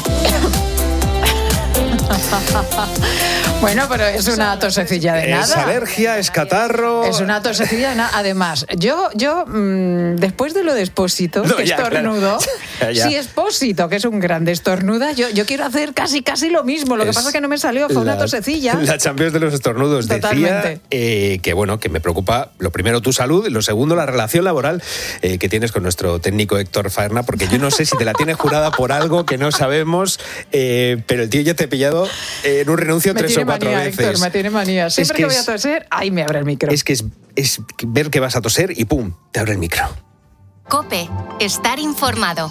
Bueno, pero es una tosecilla de nada. Es alergia, es catarro. Es una tosecilla de nada. Además, yo, yo mmm, después de lo de Expósito, No, que ya, estornudo, claro. Ya, ya. si Expósito, que es un grande estornuda, yo, yo quiero hacer casi casi lo mismo. Lo que Es pasa es que no me salió, fue la, una tosecilla. La Champions de los estornudos. Totalmente. Decía eh, que, bueno, que me preocupa, lo primero, tu salud, y lo segundo, la relación laboral eh, que tienes con nuestro técnico Héctor Faerna, porque yo no sé si te la tienes jurada por algo que no sabemos, eh, pero el tío ya te ha pillado eh, en un renuncio Me tres tiene o cuatro manía, veces. Héctor, me tiene manía. Siempre Es que, que voy a es- toser, ahí me abre el micro. Es que es, es ver que vas a toser y ¡pum! Te abre el micro. COPE. Estar informado.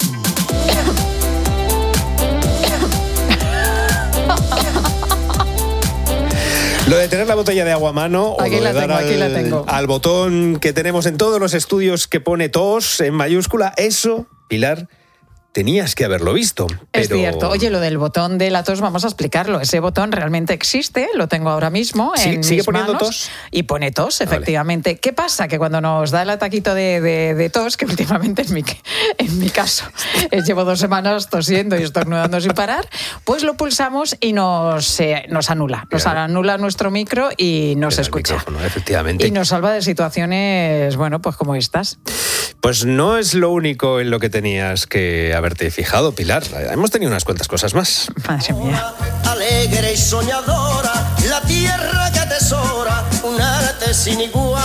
Lo de tener la botella de agua a mano o Aquí lo la de dar tengo, aquí al, la tengo. al botón que tenemos en todos los estudios que pone tos en mayúscula, eso, Pilar, tenías que haberlo visto. Es pero- cierto. Oye, lo del botón de la tos, vamos a explicarlo. Ese botón realmente existe, lo tengo ahora mismo Sí, en ¿sigue mis poniendo manos. tos? Y pone tos, efectivamente. ¿Qué pasa? Que cuando nos da el ataquito de, de- de tos, que últimamente en mi, en mi caso eh, llevo dos semanas tosiendo y estornudando sin parar, pues lo pulsamos y nos, eh, nos anula. Nos Claro. anula nuestro micro y nos Era el escucha. micrófono, efectivamente. Y nos salva de situaciones, bueno, pues como estas. Pues no es lo único en lo que tenías que haberte fijado, Pilar. Hemos tenido unas cuantas cosas más. Madre mía. Alegre y soñadora, la tierra que atesora, un arte sin igual.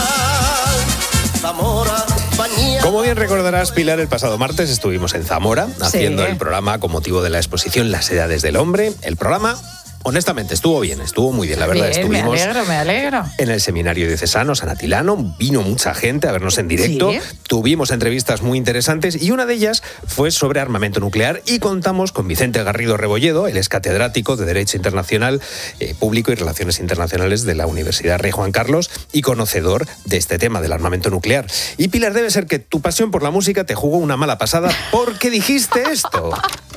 Zamora, bañada. Como bien recordarás, Pilar, el pasado martes estuvimos en Zamora haciendo el programa con motivo de la exposición Las Edades del Hombre. El programa, honestamente, estuvo bien, estuvo muy bien, la verdad. Bien, me Estuvimos alegro, me alegro. en el seminario diocesano San Atilano, vino mucha gente a vernos en directo, Sí. tuvimos entrevistas muy interesantes y una de ellas fue sobre armamento nuclear y contamos con Vicente Garrido Rebolledo, él es catedrático de Derecho Internacional eh, Público y Relaciones Internacionales de la Universidad Rey Juan Carlos y conocedor de este tema del armamento nuclear. Y Pilar, debe ser que tu pasión por la música te jugó una mala pasada porque dijiste esto.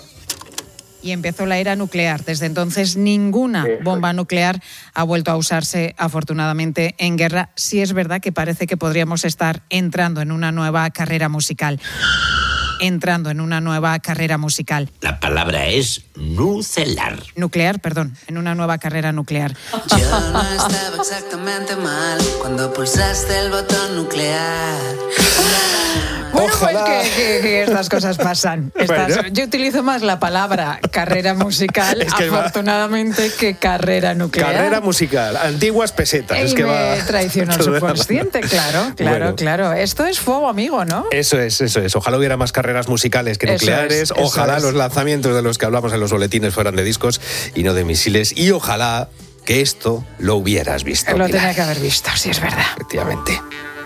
Y empezó la era nuclear. Desde entonces ninguna bomba nuclear ha vuelto a usarse, afortunadamente, en guerra. Sí es verdad que parece que podríamos estar entrando en una nueva carrera musical. Entrando en una nueva carrera musical. La palabra es nucelar. Nuclear, perdón, en una nueva carrera nuclear. Yo no estaba exactamente mal cuando pulsaste el botón nuclear. Bueno, pues que, que- que estas cosas pasan. Estas- Bueno. Yo utilizo más la palabra carrera musical, Es que va- afortunadamente, que carrera nuclear. Carrera musical, antiguas pesetas. Y es que me va traicionó el todo de la subconsciente, mano. claro, claro, Bueno. claro. Esto es fuego amigo, ¿no? Eso es, eso es. Ojalá hubiera más carreras musicales que Eso nucleares. es, eso ojalá es. los lanzamientos de los que hablamos en los boletines fueran de discos y no de misiles. Y ojalá que esto lo hubieras visto. Lo Pilar. tenía que haber visto, sí, es verdad. Efectivamente.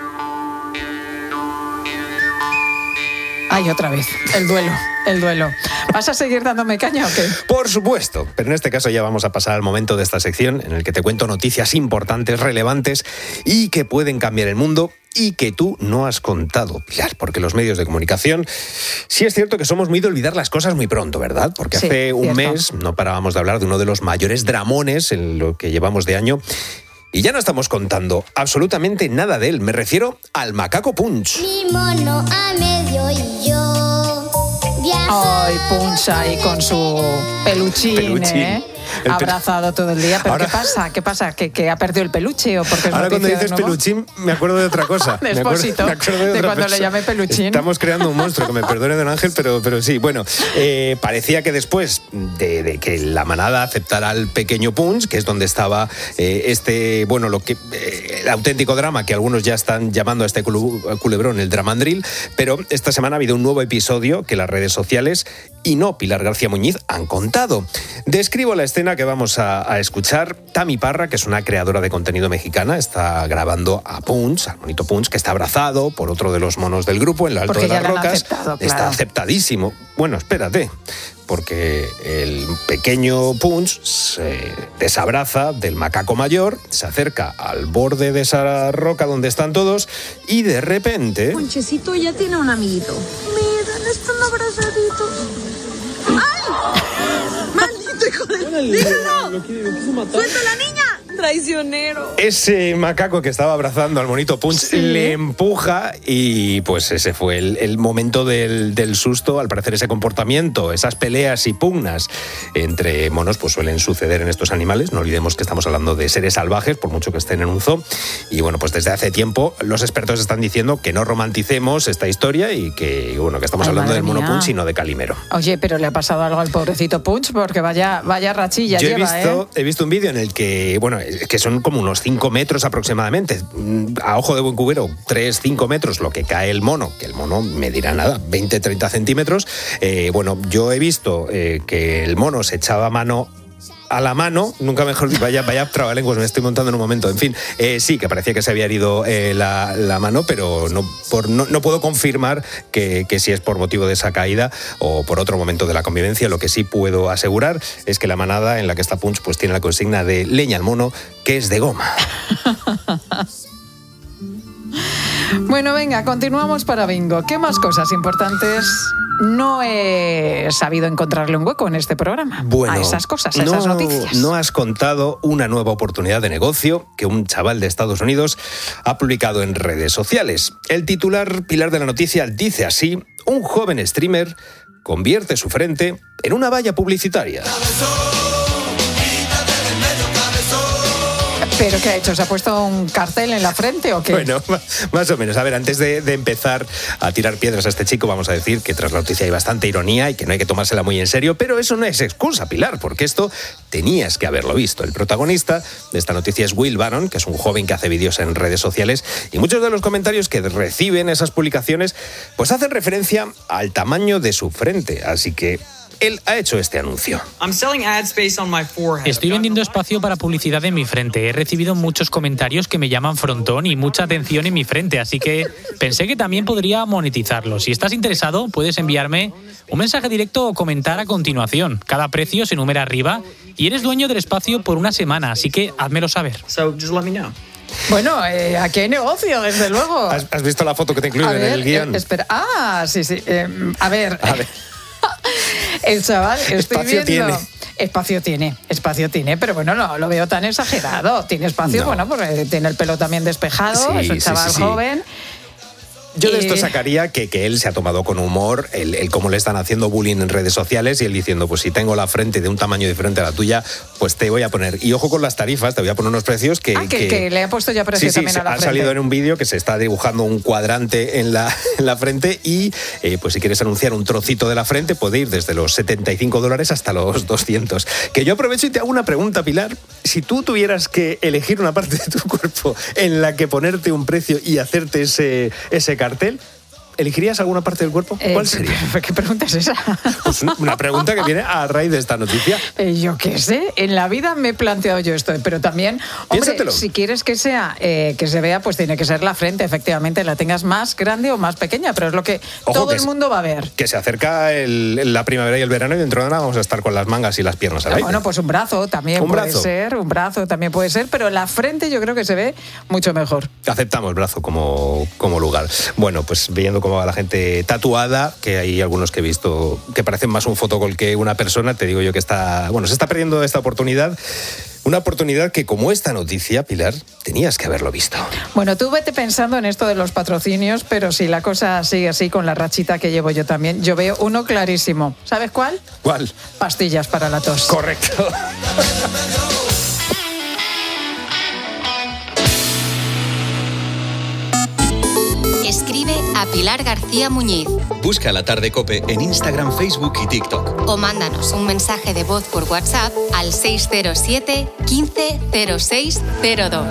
Ay, otra vez, el duelo, el duelo. ¿Vas a seguir dándome caña o qué? Por supuesto, pero en este caso ya vamos a pasar al momento de esta sección en el que te cuento noticias importantes, relevantes y que pueden cambiar el mundo y que tú no has contado, Pilar, porque los medios de comunicación, sí es cierto que somos muy de olvidar las cosas muy pronto, ¿verdad? Porque Sí, hace un cierto. mes no parábamos de hablar de uno de los mayores dramones en lo que llevamos de año. Y ya no estamos contando absolutamente nada de él. Me refiero al macaco Punch. Mi mono a medio y yo viajo. Ay, Punch ahí con su peluchín, Peluchín. ¿eh? El pe- Abrazado todo el día. ¿Pero Ahora- qué pasa? ¿Qué pasa? ¿Que, que ha perdido el peluche o porque es Ahora cuando noticia de dices nuevo? peluchín me acuerdo de otra cosa. De Me acuerdo- Expósito, me acuerdo de otra cuando le persona. llamé peluchín. Estamos creando un monstruo, que me perdone don Ángel, pero, pero sí. Bueno, eh, parecía que después de, de que la manada aceptara al pequeño Punch, que es donde estaba eh, este, bueno, lo que eh, el auténtico drama que algunos ya están llamando a este culu- culebrón el dramandril, pero esta semana ha habido un nuevo episodio que las redes sociales y no Pilar García Muñiz han contado. Describo la escena que vamos a, a escuchar. Tami Parra, que es una creadora de contenido mexicana, está grabando a Punch, al monito Punch, que está abrazado por otro de los monos del grupo en lo alto Porque de las ya lo han rocas. aceptado, Está claro. aceptadísimo. Bueno, espérate, porque el pequeño Punch se desabraza del macaco mayor, se acerca al borde de esa roca donde están todos y de repente... Ponchecito ya tiene un amiguito. Miren, están abrazaditos. ¡Ay! ¡Maldito hijo de... ¡Déjalo! ¡Suelta a la niña! ¡Traicionero! Ese macaco que estaba abrazando al monito Punch Sí. le empuja y pues ese fue el, el momento del, del susto. Al parecer ese comportamiento, esas peleas y pugnas entre monos pues suelen suceder en estos animales. No olvidemos que estamos hablando de seres salvajes, por mucho que estén en un zoo. Y bueno, pues desde hace tiempo los expertos están diciendo que no romanticemos esta historia y que, bueno, que estamos Ay, hablando madre del mono mía. Punch y no de Calimero. Oye, pero le ha pasado algo al pobrecito Punch porque vaya, vaya rachilla Yo he lleva, visto, ¿eh? he visto un vídeo en el que, bueno, que son como unos cinco metros aproximadamente. A ojo de buen cubero, tres, cinco metros lo que cae el mono, que el mono medirá nada, veinte, treinta centímetros. Eh, bueno, yo he visto eh, que el mono se echaba mano a la mano, nunca mejor dicho, vaya, vaya trabalenguas, me estoy montando en un momento. En fin, eh, sí, que parecía que se había herido eh, la, la mano, pero no, por, no, no puedo confirmar que, que si es por motivo de esa caída o por otro momento de la convivencia. Lo que sí puedo asegurar es que la manada en la que está Punch pues tiene la consigna de leña al mono, que es de goma. Bueno, venga, continuamos para Bingo. ¿Qué más cosas importantes no he sabido encontrarle un hueco en este programa? Bueno, a esas cosas, a no, esas noticias. no has contado una nueva oportunidad de negocio que un chaval de Estados Unidos ha publicado en redes sociales. El titular Pilar de la noticia dice así: un joven streamer convierte su frente en una valla publicitaria. ¿Pero qué ha hecho? ¿Se ha puesto un cartel en la frente o qué? Bueno, más o menos. A ver, antes de, de empezar a tirar piedras a este chico, vamos a decir que tras la noticia hay bastante ironía y que no hay que tomársela muy en serio, pero eso no es excusa, Pilar, porque esto tenías que haberlo visto. El protagonista de esta noticia es Will Barron, que es un joven que hace vídeos en redes sociales, y muchos de los comentarios que reciben esas publicaciones pues hacen referencia al tamaño de su frente, así que él ha hecho este anuncio. Estoy vendiendo espacio para publicidad en mi frente. He recibido muchos comentarios que me llaman frontón y mucha atención en mi frente, así que pensé que también podría monetizarlo. Si estás interesado, puedes enviarme un mensaje directo o comentar a continuación. Cada precio se enumera arriba y eres dueño del espacio por una semana, así que házmelo saber. Bueno, eh, aquí hay negocio, desde luego. ¿Has, has visto la foto que te incluye A en ver, el guión? eh, espera. Ah, sí, sí. Eh, a ver. A ver. El chaval, estoy Espacio viendo... tiene. Espacio tiene, espacio tiene, pero bueno, no lo veo tan exagerado. Tiene espacio, No. bueno, porque tiene el pelo también despejado, Sí, es un sí, chaval sí, sí. joven. Yo de esto Y- sacaría que, que él se ha tomado con humor el, el cómo le están haciendo bullying en redes sociales y él diciendo, pues si tengo la frente de un tamaño diferente a la tuya, pues te voy a poner. Y ojo con las tarifas, te voy a poner unos precios que... Ah, que, que le ha puesto ya precio Sí, sí, también se- a la ha frente. salido en un vídeo que se está dibujando un cuadrante en la, en la frente y eh, pues si quieres anunciar un trocito de la frente puede ir desde los setenta y cinco dólares hasta los doscientos. Que yo aprovecho y te hago una pregunta, Pilar. Si tú tuvieras que elegir una parte de tu cuerpo en la que ponerte un precio y hacerte ese, ese cartel, ¿elegirías alguna parte del cuerpo? ¿Cuál Eh, sería? ¿Qué pregunta es esa? Pues una pregunta que viene a raíz de esta noticia. Eh, yo qué sé, en la vida me he planteado yo esto, pero también, hombre, Piénsatelo. si quieres que sea, eh, que se vea, pues tiene que ser la frente, efectivamente, la tengas más grande o más pequeña, pero es lo que Ojo, todo que el es- mundo va a ver. Que se acerca el- la primavera y el verano y dentro de nada vamos a estar con las mangas y las piernas al Ah, aire. bueno, pues un brazo también Un puede brazo. ser, un brazo también puede ser, pero la frente yo creo que se ve mucho mejor. Aceptamos brazo como, como lugar. Bueno, pues viendo cómo va la gente tatuada, que hay algunos que he visto que parecen más un fotocol que una persona, te digo yo que está, bueno, se está perdiendo esta oportunidad. Una oportunidad que, como esta noticia, Pilar, tenías que haberlo visto. Bueno, tú vete pensando en esto de los patrocinios, pero si la cosa sigue así con la rachita que llevo yo también, yo veo uno clarísimo. ¿Sabes cuál? ¿Cuál? Pastillas para la tos. Correcto. Escribe a Pilar García Muñiz Busca La Tarde Cope en Instagram, Facebook y TikTok. o mándanos un mensaje de voz por WhatsApp al seis cero siete, quince, cero seis cero dos.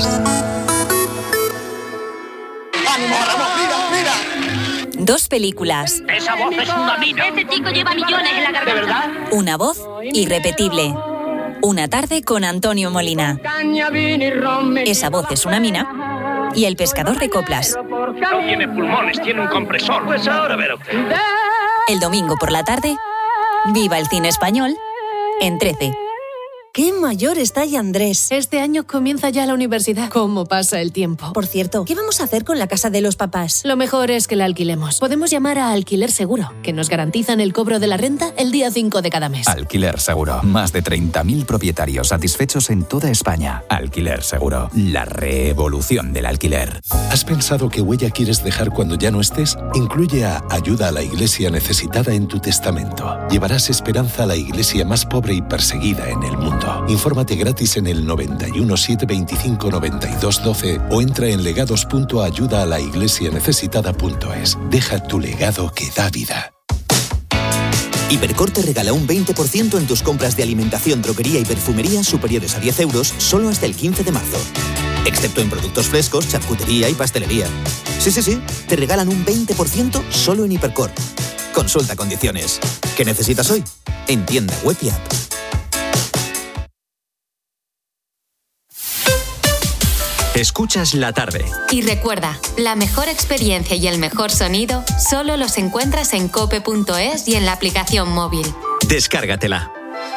¡Ánimo, Ramón! ¡Mira, mira! Dos películas, Esa voz es una mina. Este chico lleva millones en la garganta. ¿De verdad? una voz irrepetible. Una tarde con Antonio Molina. Esa voz es una mina. Y El pescador de coplas. No tiene pulmones, tiene un compresor. Pues ahora verá usted. El domingo por la tarde, viva el cine español en trece. ¡Qué mayor está ya Andrés! Este año comienza ya la universidad. ¿Cómo pasa el tiempo? Por cierto, ¿qué vamos a hacer con la casa de los papás? Lo mejor es que la alquilemos. Podemos llamar a Alquiler Seguro, que nos garantizan el cobro de la renta el día cinco de cada mes. Alquiler Seguro. Más de treinta mil propietarios satisfechos en toda España. Alquiler Seguro. La revolución del alquiler. ¿Has pensado qué huella quieres dejar cuando ya no estés? Incluye a Ayuda a la Iglesia Necesitada en tu testamento. Llevarás esperanza a la iglesia más pobre y perseguida en el mundo. Infórmate gratis en el noventa y uno, setecientos veinticinco, noventa y dos, doce o entra en legados punto ayuda a la iglesia necesitada punto es. Deja tu legado que da vida. Hipercor te regala un veinte por ciento en tus compras de alimentación, droguería y perfumería superiores a diez euros solo hasta el quince de marzo. Excepto en productos frescos, charcutería y pastelería. Sí, sí, sí, te regalan un veinte por ciento solo en Hipercor. Consulta condiciones. ¿Qué necesitas hoy? En tienda web y app. Escuchas La Tarde. Y recuerda, la mejor experiencia y el mejor sonido solo los encuentras en cope punto es y en la aplicación móvil. Descárgatela.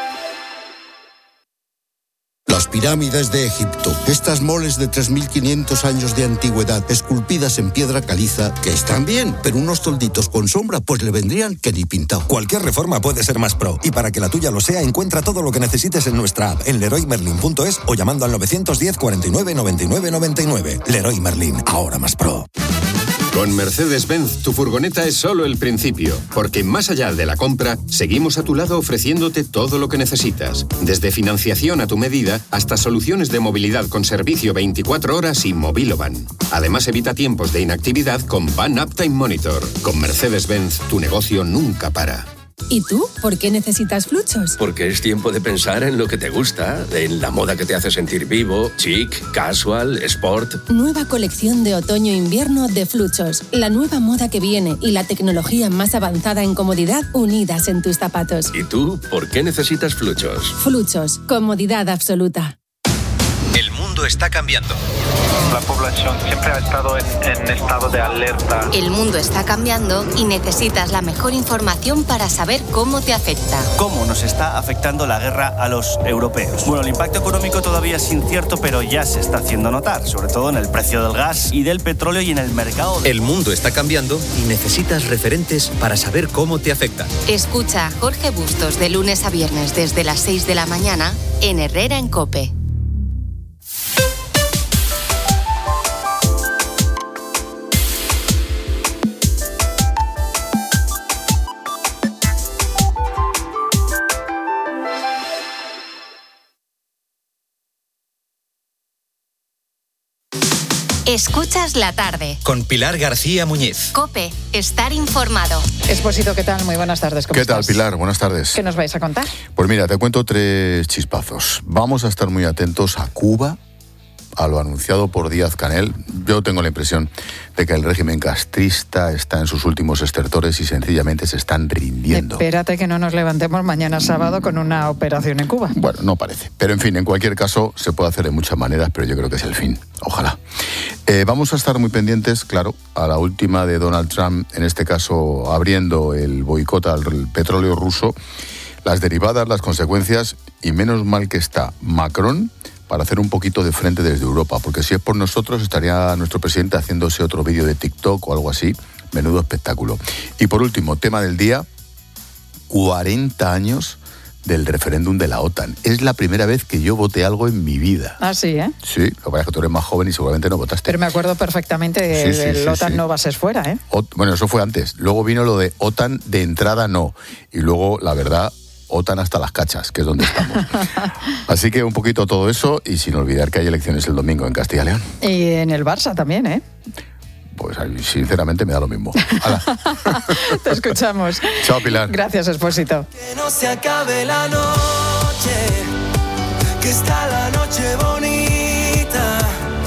Las pirámides de Egipto, estas moles de tres mil quinientos años de antigüedad, esculpidas en piedra caliza, que están bien, pero unos tolditos con sombra, pues le vendrían que ni pintado. Cualquier reforma puede ser más pro, y para que la tuya lo sea, encuentra todo lo que necesites en nuestra app, en leroy merlin punto es o llamando al novecientos diez, cuarenta y nueve, noventa y nueve, noventa y nueve. Leroy Merlin, ahora más pro. Con Mercedes-Benz, tu furgoneta es solo el principio, porque más allá de la compra, seguimos a tu lado ofreciéndote todo lo que necesitas, desde financiación a tu medida hasta soluciones de movilidad con servicio veinticuatro horas y Mobilovan. Además, evita tiempos de inactividad con Van Uptime Monitor. Con Mercedes-Benz, tu negocio nunca para. ¿Y tú? ¿Por qué necesitas Fluchos? Porque es tiempo de pensar en lo que te gusta, en la moda que te hace sentir vivo, chic, casual, sport. Nueva colección de otoño-invierno de Fluchos. La nueva moda que viene y la tecnología más avanzada en comodidad unidas en tus zapatos. ¿Y tú, por qué necesitas Fluchos? Fluchos. Comodidad absoluta. El mundo está cambiando. La población siempre ha estado en, en estado de alerta. El mundo está cambiando y necesitas la mejor información para saber cómo te afecta. ¿Cómo nos está afectando la guerra a los europeos? Bueno, el impacto económico todavía es incierto, pero ya se está haciendo notar, sobre todo en el precio del gas y del petróleo y en el mercado. El mundo está cambiando y necesitas referentes para saber cómo te afecta. Escucha a Jorge Bustos de lunes a viernes desde las seis de la mañana en Herrera en COPE. Escuchas La Tarde. Con Pilar García Muñiz. COPE, estar informado. Expósito, ¿qué tal? Muy buenas tardes. ¿Cómo ¿Qué estás? tal, Pilar? Buenas tardes. ¿Qué nos vais a contar? Pues mira, te cuento tres chispazos. Vamos a estar muy atentos a Cuba, a lo anunciado por Díaz-Canel, yo tengo la impresión de que el régimen castrista está en sus últimos estertores y sencillamente se están rindiendo. Espérate que no nos levantemos mañana sábado con una operación en Cuba. Bueno, no parece. Pero en fin, en cualquier caso se puede hacer de muchas maneras, pero yo creo que es el fin. Ojalá. Eh, vamos a estar muy pendientes, claro, a la última de Donald Trump, en este caso abriendo el boicot al petróleo ruso, las derivadas, las consecuencias, y menos mal que está Macron para hacer un poquito de frente desde Europa, porque si es por nosotros estaría nuestro presidente haciéndose otro vídeo de TikTok o algo así. Menudo espectáculo. Y por último, tema del día, cuarenta años del referéndum de la OTAN. Es la primera vez que yo voté algo en mi vida. Ah, sí, ¿eh? Sí, lo que pasa es que tú eres más joven y seguramente no votaste. Pero me acuerdo perfectamente de, sí, sí, de sí, OTAN sí. no bases fuera, ¿eh? O, bueno, eso fue antes. Luego vino lo de OTAN de entrada no. Y luego, la verdad, OTAN hasta las cachas, que es donde estamos. Así que un poquito todo eso, y sin olvidar que hay elecciones el domingo en Castilla y León. Y en el Barça también, ¿eh? Pues sinceramente me da lo mismo. Te escuchamos. Chao, Pilar. Gracias, Expósito. Que no se acabe la noche, que está la noche bonita.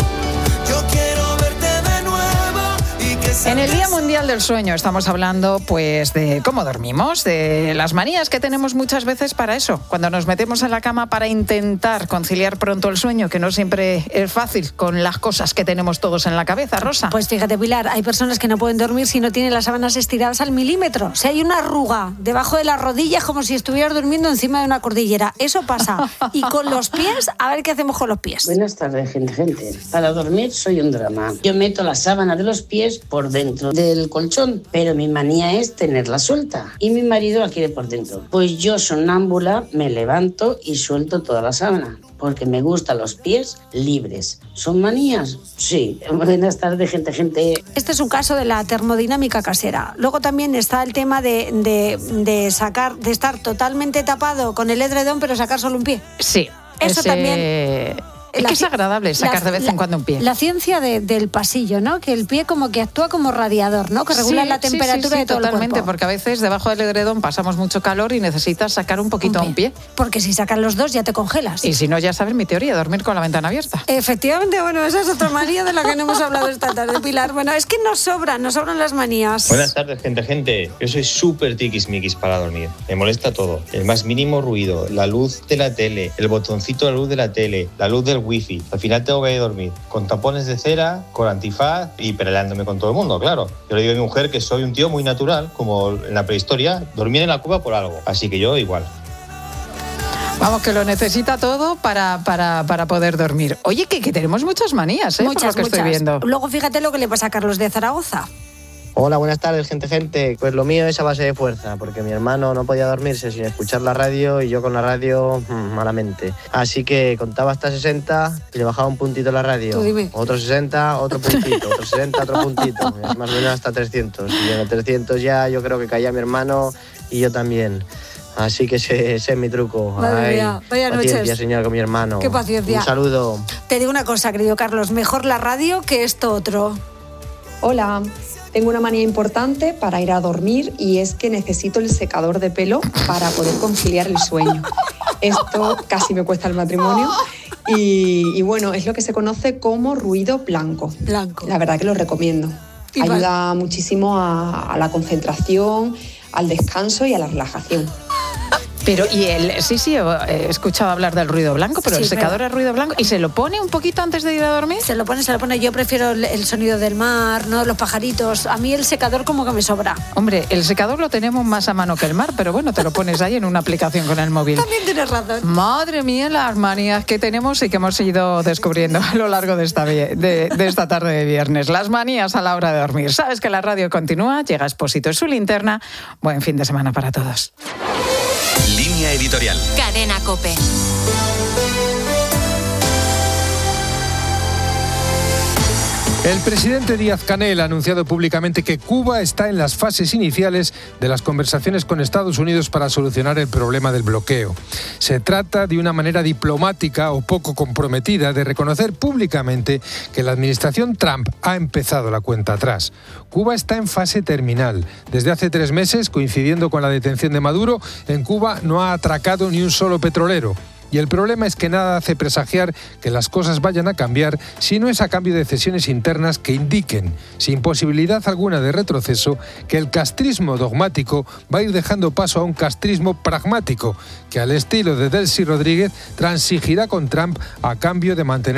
Yo quiero verte de nuevo y que En el Día Mundial del Sueño estamos hablando pues de cómo dormimos, de las manías que tenemos muchas veces para eso, cuando nos metemos en la cama para intentar conciliar pronto el sueño, que no siempre es fácil con las cosas que tenemos todos en la cabeza, Rosa. Pues fíjate, Pilar, hay personas que no pueden dormir si no tienen las sábanas estiradas al milímetro. Si hay una arruga debajo de las rodillas como si estuvieras durmiendo encima de una cordillera. Eso pasa. Y con los pies, a ver qué hacemos con los pies. Buenas tardes, gente, gente. Para dormir soy un drama. Yo meto la sábana de los pies por dentro del colchón, pero mi manía es tenerla suelta y mi marido la quiere por dentro. Pues yo, sonámbula, me levanto y suelto toda la sábana, porque me gustan los pies libres. ¿Son manías? Sí. Buenas tardes, gente, gente. Este es un caso de la termodinámica casera. Luego también está el tema de, de, de sacar, de estar totalmente tapado con el edredón, pero sacar solo un pie. Sí. Eso ese... también... Es que es agradable sacar la, de vez en cuando un pie. La ciencia de, del pasillo, ¿no? Que el pie como que actúa como radiador, ¿no? Que regula sí, la temperatura sí, sí, sí, de todo totalmente, el cuerpo. Porque a veces debajo del edredón pasamos mucho calor y necesitas sacar un poquito un pie. un pie. Porque si sacas los dos ya te congelas. Y si no, ya sabes mi teoría, dormir con la ventana abierta. Efectivamente, bueno, esa es otra manía de la que no hemos hablado esta tarde, Pilar. Bueno, es que nos sobran, nos sobran las manías. Buenas tardes, gente, gente. Yo soy súper tiquismiquis para dormir. Me molesta todo. El más mínimo ruido, la luz de la tele, el botoncito de la luz de la tele, la luz del wifi. Al final tengo que ir a dormir con tapones de cera, con antifaz y peleándome con todo el mundo, claro. Yo le digo a mi mujer que soy un tío muy natural, como en la prehistoria, dormir en la cueva por algo. Así que yo igual. Vamos, que lo necesita todo para, para, para poder dormir. Oye, que, que tenemos muchas manías, ¿eh? Muchas, por lo que muchas. estoy viendo. Luego fíjate lo que le pasa a Carlos de Zaragoza. Hola, buenas tardes, gente, gente. Pues lo mío es a base de fuerza, porque mi hermano no podía dormirse sin escuchar la radio y yo con la radio mmm, malamente. Así que contaba hasta sesenta y le bajaba un puntito la radio. Tú dime. Otro sesenta, otro puntito, otro sesenta, otro puntito. Más o menos hasta trescientos. Y en el trescientos ya yo creo que caía mi hermano y yo también. Así que ese, ese es mi truco. Madre Ay, mía, vaya paciencia, noches. señora, con mi hermano. Qué paciencia. Un saludo. Te digo una cosa, querido Carlos, mejor la radio que esto otro. Hola. Tengo una manía importante para ir a dormir y es que necesito el secador de pelo para poder conciliar el sueño. Esto casi me cuesta el matrimonio y, y bueno, es lo que se conoce como ruido blanco. Blanco. La verdad que lo recomiendo. Ayuda muchísimo a, a la concentración, al descanso y a la relajación. Pero, y el, sí, sí, he escuchado hablar del ruido blanco, pero Sí, el secador pero- es ruido blanco. ¿Y se lo pone un poquito antes de ir a dormir? Se lo pone, se lo pone. Yo prefiero el, el sonido del mar, ¿no? Los pajaritos. A mí el secador como que me sobra. Hombre, el secador lo tenemos más a mano que el mar, pero bueno, te lo pones ahí en una aplicación con el móvil. También tienes razón. Madre mía, las manías que tenemos y que hemos ido descubriendo a lo largo de esta, vie- de, de esta tarde de viernes. Las manías a la hora de dormir. Sabes que la radio continúa, llega Expósito y su linterna. Buen fin de semana para todos. Línea editorial. Cadena COPE. El presidente Díaz-Canel ha anunciado públicamente que Cuba está en las fases iniciales de las conversaciones con Estados Unidos para solucionar el problema del bloqueo. Se trata de una manera diplomática o poco comprometida de reconocer públicamente que la administración Trump ha empezado la cuenta atrás. Cuba está en fase terminal. Desde hace tres meses, coincidiendo con la detención de Maduro, en Cuba no ha atracado ni un solo petrolero. Y el problema es que nada hace presagiar que las cosas vayan a cambiar si no es a cambio de cesiones internas que indiquen, sin posibilidad alguna de retroceso, que el castrismo dogmático va a ir dejando paso a un castrismo pragmático, que al estilo de Delcy Rodríguez transigirá con Trump a cambio de mantener